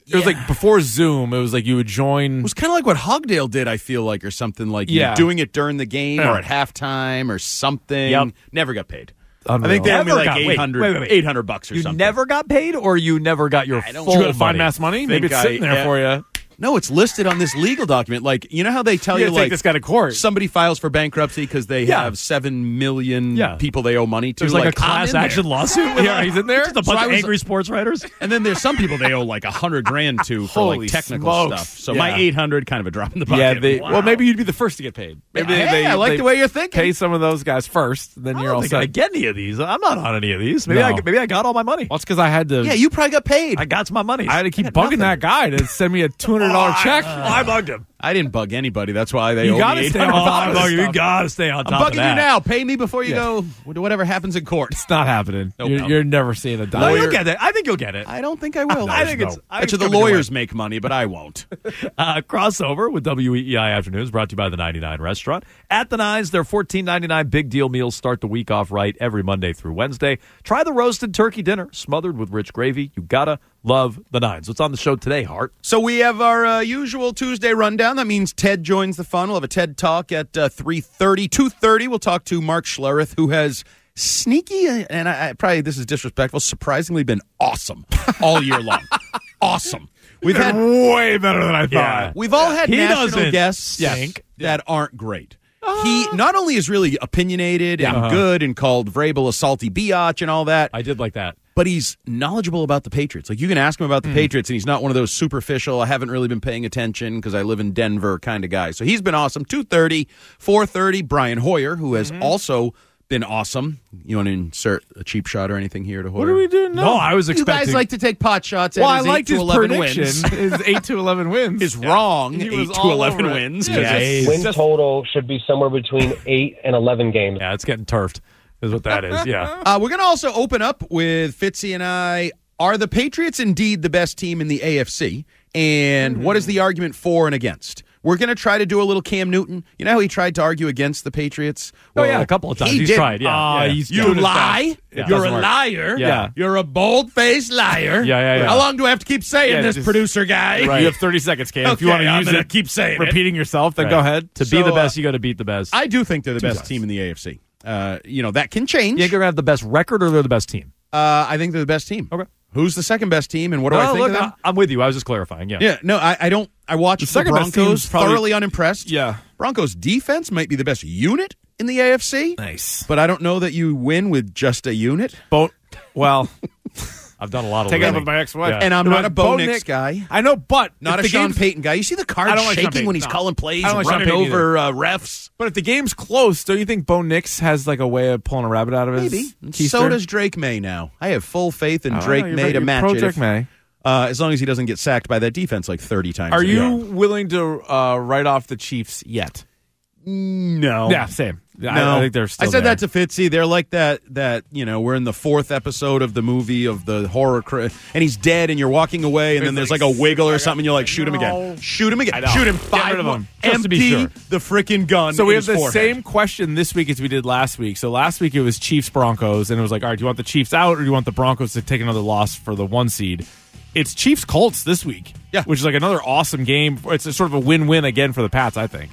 [SPEAKER 6] It was like before Zoom. It was like you would join.
[SPEAKER 17] It was kind of like what Hogdale did, I feel like, or something like
[SPEAKER 6] Yeah.
[SPEAKER 17] you're doing it during the game
[SPEAKER 6] Yeah.
[SPEAKER 17] or at halftime or something.
[SPEAKER 5] Yep.
[SPEAKER 17] Never got paid.
[SPEAKER 6] Unreal.
[SPEAKER 17] I think they owe me
[SPEAKER 5] Never
[SPEAKER 17] like
[SPEAKER 5] got- wait,
[SPEAKER 17] eight hundred,
[SPEAKER 5] wait, wait, wait.
[SPEAKER 17] eight hundred bucks or
[SPEAKER 5] You
[SPEAKER 17] something.
[SPEAKER 5] never got paid, or you never got your
[SPEAKER 17] I don't-
[SPEAKER 5] full
[SPEAKER 6] Did you go to
[SPEAKER 5] money?
[SPEAKER 6] Find Mass Money? Maybe
[SPEAKER 17] Think
[SPEAKER 6] it's sitting
[SPEAKER 17] I-
[SPEAKER 6] there
[SPEAKER 17] yeah.
[SPEAKER 6] for you.
[SPEAKER 17] No, it's listed on this legal document. Like, you know how they tell
[SPEAKER 6] You
[SPEAKER 17] you,
[SPEAKER 6] gotta take
[SPEAKER 17] like,
[SPEAKER 6] this guy to court.
[SPEAKER 17] somebody files for bankruptcy because they
[SPEAKER 5] Yeah.
[SPEAKER 17] have seven million
[SPEAKER 5] Yeah.
[SPEAKER 17] people they owe money to.
[SPEAKER 5] There's like, a
[SPEAKER 17] I'm
[SPEAKER 5] class
[SPEAKER 17] in there.
[SPEAKER 5] action lawsuit. with
[SPEAKER 6] Yeah,
[SPEAKER 5] him?
[SPEAKER 6] he's in there?
[SPEAKER 5] Just a
[SPEAKER 17] So
[SPEAKER 5] bunch
[SPEAKER 17] I
[SPEAKER 5] of
[SPEAKER 17] was-
[SPEAKER 5] angry sports writers.
[SPEAKER 17] And then there's some people they owe like a hundred grand to for
[SPEAKER 6] Holy
[SPEAKER 17] like technical
[SPEAKER 6] smokes.
[SPEAKER 17] stuff. So
[SPEAKER 6] Yeah.
[SPEAKER 17] my eight hundred kind of a drop in the bucket.
[SPEAKER 6] Yeah, they,
[SPEAKER 17] Wow.
[SPEAKER 6] well, maybe you'd be the first to get paid. Maybe
[SPEAKER 17] Hey, I like the way you're thinking.
[SPEAKER 6] Pay some of those guys first, then
[SPEAKER 5] I
[SPEAKER 6] you're
[SPEAKER 5] don't
[SPEAKER 6] all
[SPEAKER 5] think
[SPEAKER 6] set.
[SPEAKER 5] I get any of these. I'm not on any of these. Maybe
[SPEAKER 6] No.
[SPEAKER 5] I maybe I got all my money.
[SPEAKER 6] Well, it's because I had to.
[SPEAKER 17] Yeah, you probably got paid.
[SPEAKER 5] I got my money.
[SPEAKER 6] I had to keep
[SPEAKER 5] got
[SPEAKER 6] bugging
[SPEAKER 5] nothing.
[SPEAKER 6] that guy to send me a two hundred dollar check.
[SPEAKER 5] Oh, I bugged him.
[SPEAKER 17] I didn't bug anybody. That's why they
[SPEAKER 6] You
[SPEAKER 17] owe
[SPEAKER 6] gotta
[SPEAKER 17] me
[SPEAKER 6] stay
[SPEAKER 17] eight
[SPEAKER 6] on
[SPEAKER 17] hundred
[SPEAKER 6] top of
[SPEAKER 17] dollars.
[SPEAKER 6] this
[SPEAKER 5] You
[SPEAKER 6] stuff.
[SPEAKER 5] gotta stay on
[SPEAKER 17] I'm
[SPEAKER 5] top of
[SPEAKER 17] bugging
[SPEAKER 5] that.
[SPEAKER 17] you now. Pay me before you
[SPEAKER 6] Yeah.
[SPEAKER 17] go to whatever happens in court.
[SPEAKER 6] It's not happening.
[SPEAKER 17] Nope.
[SPEAKER 6] you're, you're never seeing a
[SPEAKER 5] No,
[SPEAKER 6] dollar.
[SPEAKER 5] you'll get it. I think you'll get it.
[SPEAKER 17] I don't think I will.
[SPEAKER 5] I think it's. I
[SPEAKER 17] Bet
[SPEAKER 5] think
[SPEAKER 17] you
[SPEAKER 5] it's
[SPEAKER 17] the
[SPEAKER 5] coming your
[SPEAKER 17] lawyers
[SPEAKER 5] way.
[SPEAKER 17] make money, but I won't.
[SPEAKER 5] Uh, crossover with W E E I Afternoons, brought to you by the ninety-nine Restaurant. At the Nines, their fourteen ninety-nine big deal meals start the week off right every Monday through Wednesday. Try the roasted turkey dinner, smothered with rich gravy. You gotta love the Nines. What's on the show today, Hart?
[SPEAKER 17] So we have our uh, usual Tuesday rundown. That means Ted joins the fun. We'll have a TED Talk at uh, three thirty. two thirty, we'll talk to Mark Schlereth, who has sneaky, and I, I probably this is disrespectful, surprisingly been awesome all year long. Awesome. We've had
[SPEAKER 6] way better than I thought.
[SPEAKER 5] Yeah.
[SPEAKER 17] We've all had
[SPEAKER 5] He
[SPEAKER 17] national
[SPEAKER 5] doesn't
[SPEAKER 17] guests
[SPEAKER 5] stink.
[SPEAKER 17] that aren't great. He not only is really opinionated and
[SPEAKER 5] Uh-huh.
[SPEAKER 17] good and called Vrabel a salty biatch and all that,
[SPEAKER 5] I did like that.
[SPEAKER 17] but he's knowledgeable about the Patriots. Like, you can ask him about the Patriots, and he's not one of those superficial, I haven't really been paying attention because I live in Denver kind of guy. So he's been awesome. two thirty, four thirty, Brian Hoyer, who has also been awesome. You want to insert a cheap shot or anything here to Hoyer?
[SPEAKER 6] What are we doing now?
[SPEAKER 5] No, I was
[SPEAKER 17] You
[SPEAKER 5] expecting.
[SPEAKER 17] guys like to take pot shots at
[SPEAKER 6] Well, I
[SPEAKER 17] his
[SPEAKER 6] liked
[SPEAKER 17] eight
[SPEAKER 6] his
[SPEAKER 17] to eleven
[SPEAKER 6] prediction.
[SPEAKER 17] wins.
[SPEAKER 6] His eight to eleven wins
[SPEAKER 17] Is wrong.
[SPEAKER 6] He
[SPEAKER 17] eight
[SPEAKER 6] was
[SPEAKER 17] to
[SPEAKER 6] all
[SPEAKER 17] eleven
[SPEAKER 6] over it.
[SPEAKER 17] wins.
[SPEAKER 6] Yeah,
[SPEAKER 17] 'cause
[SPEAKER 5] Yeah,
[SPEAKER 17] it's-
[SPEAKER 5] he's
[SPEAKER 8] Win
[SPEAKER 5] just-
[SPEAKER 8] total should be somewhere between eight and eleven games.
[SPEAKER 5] yeah, it's getting turfed. Is what that is. Yeah.
[SPEAKER 17] Uh, we're going to also open up with Fitzy and I. Are the Patriots indeed the best team in the A F C? And what is the argument for and against? We're going to try to do a little Cam Newton. You know how he tried to argue against the Patriots?
[SPEAKER 5] Oh, yeah, a couple of times.
[SPEAKER 17] he
[SPEAKER 5] He's
[SPEAKER 17] did.
[SPEAKER 5] tried, yeah.
[SPEAKER 6] Uh,
[SPEAKER 5] yeah.
[SPEAKER 6] he's
[SPEAKER 17] You
[SPEAKER 6] doing his
[SPEAKER 17] lie.
[SPEAKER 6] best.
[SPEAKER 5] Yeah,
[SPEAKER 17] You're
[SPEAKER 5] doesn't
[SPEAKER 17] a
[SPEAKER 5] work.
[SPEAKER 17] liar.
[SPEAKER 5] Yeah.
[SPEAKER 17] You're a bold-faced liar.
[SPEAKER 5] Yeah, yeah, yeah.
[SPEAKER 17] How long do I have to keep saying
[SPEAKER 6] Yeah,
[SPEAKER 17] this,
[SPEAKER 6] just-
[SPEAKER 17] producer guy?
[SPEAKER 6] You have thirty seconds, Cam. if you
[SPEAKER 17] Okay,
[SPEAKER 6] want to
[SPEAKER 17] I'm
[SPEAKER 6] use
[SPEAKER 17] gonna
[SPEAKER 6] it,
[SPEAKER 17] keep saying it.
[SPEAKER 6] repeating yourself, then
[SPEAKER 5] Right.
[SPEAKER 6] go ahead.
[SPEAKER 5] To
[SPEAKER 17] So,
[SPEAKER 5] be the
[SPEAKER 17] uh,
[SPEAKER 5] best, you got to beat the best.
[SPEAKER 17] I do think they're the best
[SPEAKER 5] times.
[SPEAKER 17] team in the A F C. Uh, you know, that can change.
[SPEAKER 5] You're going to have the best record, or they're the best team?
[SPEAKER 17] Uh, I think they're the best team.
[SPEAKER 5] Okay.
[SPEAKER 17] Who's the second best team, and what do
[SPEAKER 5] No,
[SPEAKER 17] I think
[SPEAKER 5] look,
[SPEAKER 17] of them?
[SPEAKER 5] I- I'm with you. I was just clarifying. Yeah.
[SPEAKER 17] Yeah, no, I, I don't. I watched the,
[SPEAKER 6] second best
[SPEAKER 17] Broncos,
[SPEAKER 6] team's probably-
[SPEAKER 17] thoroughly unimpressed.
[SPEAKER 6] Yeah.
[SPEAKER 17] Broncos defense might be the best unit in the A F C.
[SPEAKER 6] Nice.
[SPEAKER 17] But I don't know that you win with just a unit.
[SPEAKER 6] Bo- well,
[SPEAKER 5] I've done a lot of
[SPEAKER 6] take it up
[SPEAKER 5] winning.
[SPEAKER 6] with my ex-wife.
[SPEAKER 5] Yeah.
[SPEAKER 17] And I'm
[SPEAKER 6] No,
[SPEAKER 17] not a
[SPEAKER 6] Bo
[SPEAKER 17] Bo
[SPEAKER 6] Nix
[SPEAKER 17] Nix guy.
[SPEAKER 6] I know, but
[SPEAKER 17] Not
[SPEAKER 6] if
[SPEAKER 17] a
[SPEAKER 6] the
[SPEAKER 17] Sean
[SPEAKER 6] game's-
[SPEAKER 17] Payton guy. You see the
[SPEAKER 6] I
[SPEAKER 17] card
[SPEAKER 6] don't like Sean
[SPEAKER 17] shaking
[SPEAKER 6] Payton,
[SPEAKER 17] when he's
[SPEAKER 6] no.
[SPEAKER 17] calling plays
[SPEAKER 6] I don't
[SPEAKER 17] and
[SPEAKER 6] like Sean
[SPEAKER 17] running
[SPEAKER 6] Payton
[SPEAKER 17] over uh, refs.
[SPEAKER 6] But if the game's close, don't you think Bo Nix has like a way of pulling a rabbit out of his
[SPEAKER 17] Maybe.
[SPEAKER 6] keister?
[SPEAKER 17] So does Drake May now. I have full faith in
[SPEAKER 6] Oh,
[SPEAKER 17] Drake
[SPEAKER 6] you're
[SPEAKER 17] May
[SPEAKER 6] very-
[SPEAKER 17] to
[SPEAKER 6] you're
[SPEAKER 17] match
[SPEAKER 6] pro
[SPEAKER 17] it.
[SPEAKER 6] Drake
[SPEAKER 17] if-
[SPEAKER 6] May.
[SPEAKER 17] Uh, as long as he doesn't get sacked by that defense like thirty times.
[SPEAKER 6] Are
[SPEAKER 17] a
[SPEAKER 6] you
[SPEAKER 17] game.
[SPEAKER 6] willing to uh, write off the Chiefs yet?
[SPEAKER 17] No.
[SPEAKER 6] Yeah, same.
[SPEAKER 17] No,
[SPEAKER 6] I, I think they're still
[SPEAKER 17] I said
[SPEAKER 6] there.
[SPEAKER 17] that to Fitzy. They're like that. That you know, we're in the fourth episode of the movie of the horror, cri- and he's dead, and you're walking away, and then there's like a wiggle or something. And you're like, shoot him again, shoot him again,
[SPEAKER 6] know.
[SPEAKER 17] shoot him.
[SPEAKER 6] Get
[SPEAKER 17] Five
[SPEAKER 6] rid of
[SPEAKER 17] more.
[SPEAKER 6] him, just to be
[SPEAKER 17] Empty
[SPEAKER 6] sure.
[SPEAKER 17] the freaking gun.
[SPEAKER 6] So we
[SPEAKER 17] in
[SPEAKER 6] have
[SPEAKER 17] his
[SPEAKER 6] the
[SPEAKER 17] forehead.
[SPEAKER 6] same question this week as we did last week. So last week it was Chiefs Broncos, and it was like, all right, do you want the Chiefs out, or do you want the Broncos to take another loss for the one seed? It's Chiefs Colts this week,
[SPEAKER 17] Yeah.
[SPEAKER 6] which is like another awesome game. It's a sort of a win-win again for the Pats. I think.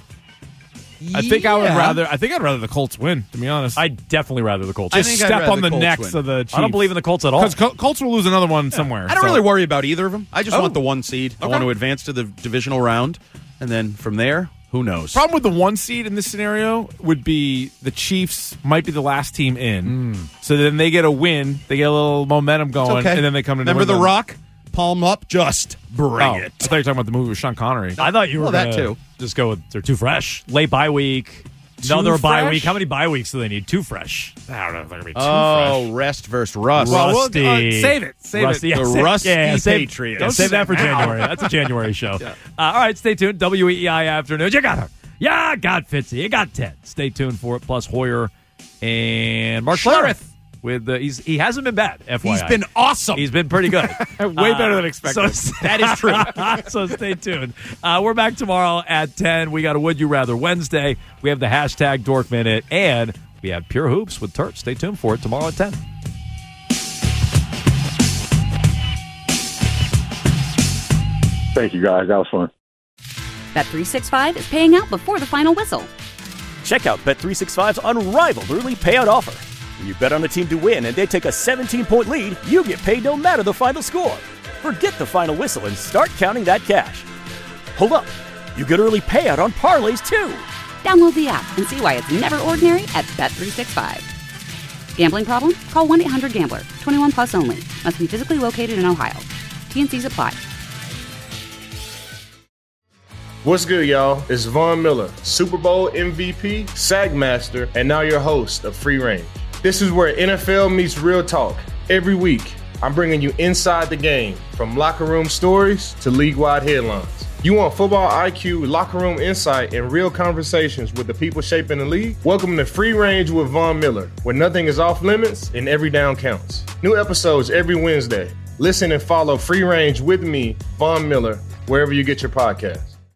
[SPEAKER 6] I think I would
[SPEAKER 17] Yeah.
[SPEAKER 6] rather. I think I'd rather the Colts win. To be honest,
[SPEAKER 5] I'd definitely rather the Colts.
[SPEAKER 17] I
[SPEAKER 6] just
[SPEAKER 17] think I'd
[SPEAKER 6] step
[SPEAKER 17] rather
[SPEAKER 6] on the
[SPEAKER 17] Colts
[SPEAKER 6] necks
[SPEAKER 17] win.
[SPEAKER 6] of the Chiefs.
[SPEAKER 5] I don't believe in the Colts at all.
[SPEAKER 6] because Colts will lose another one somewhere.
[SPEAKER 17] I don't
[SPEAKER 6] so-
[SPEAKER 17] really worry about either of them. I just
[SPEAKER 6] Oh.
[SPEAKER 17] want the one seed. I
[SPEAKER 6] Okay.
[SPEAKER 17] want to advance to the divisional round, and then from there, who knows?
[SPEAKER 6] Problem with the one seed in this scenario would be the Chiefs might be the last team in. So then they get a win, they get a little momentum
[SPEAKER 17] It's
[SPEAKER 6] going,
[SPEAKER 17] okay.
[SPEAKER 6] and then they come to
[SPEAKER 17] Remember
[SPEAKER 6] New
[SPEAKER 17] The
[SPEAKER 6] England.
[SPEAKER 17] Rock? Palm up, just bring
[SPEAKER 6] Oh,
[SPEAKER 17] it.
[SPEAKER 6] I thought you were talking about the movie with Sean Connery.
[SPEAKER 5] I thought you were
[SPEAKER 17] Well, that
[SPEAKER 5] gonna
[SPEAKER 17] too.
[SPEAKER 5] Just go with they're too fresh. Late bye week.
[SPEAKER 6] Too
[SPEAKER 5] Another bye
[SPEAKER 6] fresh?
[SPEAKER 5] week. How many bye weeks do they need? Too fresh.
[SPEAKER 6] I don't know if they're going to be too
[SPEAKER 17] Oh,
[SPEAKER 6] fresh.
[SPEAKER 17] rest versus rust.
[SPEAKER 6] Well, we'll-
[SPEAKER 5] Rusty.
[SPEAKER 6] uh, save it. Save
[SPEAKER 5] Rusty.
[SPEAKER 6] it.
[SPEAKER 5] Yeah,
[SPEAKER 17] The
[SPEAKER 5] save-
[SPEAKER 17] Rusty
[SPEAKER 5] yeah, save,
[SPEAKER 17] Patriots.
[SPEAKER 5] yeah,
[SPEAKER 17] Don't
[SPEAKER 5] save that for
[SPEAKER 6] say now.
[SPEAKER 5] January. That's a January show. uh, all right, stay tuned. W E E I Afternoons. You got her. Yeah, I got Fitzy. You got Ted. Stay tuned for it. Plus Hoyer and Mark Schlereth. With uh, he's he hasn't been bad. F Y I.
[SPEAKER 17] He's been awesome.
[SPEAKER 5] He's been pretty good.
[SPEAKER 6] Way
[SPEAKER 5] Uh,
[SPEAKER 6] better than expected.
[SPEAKER 5] So,
[SPEAKER 17] That is true.
[SPEAKER 5] so stay tuned. Uh, we're back tomorrow at ten. We got a Would You Rather Wednesday. We have the hashtag Dork Minute, and we have Pure Hoops with Turt. Stay tuned for it tomorrow at ten.
[SPEAKER 18] Thank you, guys. That was fun.
[SPEAKER 1] Bet three sixty-five is paying out before the final whistle.
[SPEAKER 2] Check out Bet three sixty-five's unrivaled early payout offer. When you bet on a team to win and they take a seventeen-point lead, you get paid no matter the final score. Forget the final whistle and start counting that cash. Hold up. You get early payout on parlays, too.
[SPEAKER 1] Download the app and see why it's never ordinary at Bet three sixty-five. Gambling problem? Call one eight hundred gambler. twenty-one plus only. Must be physically located in Ohio. T N Cs apply.
[SPEAKER 3] What's good, y'all? It's Von Miller, Super Bowl M V P, Sagmaster, and now your host of Free Range. This is where N F L meets real talk. Every week, I'm bringing you inside the game, from locker room stories to league-wide headlines. You want football I Q, locker room insight, and real conversations with the people shaping the league? Welcome to Free Range with Von Miller, where nothing is off limits and every down counts. New episodes every Wednesday. Listen and follow Free Range with me, Von Miller, wherever you get your podcasts.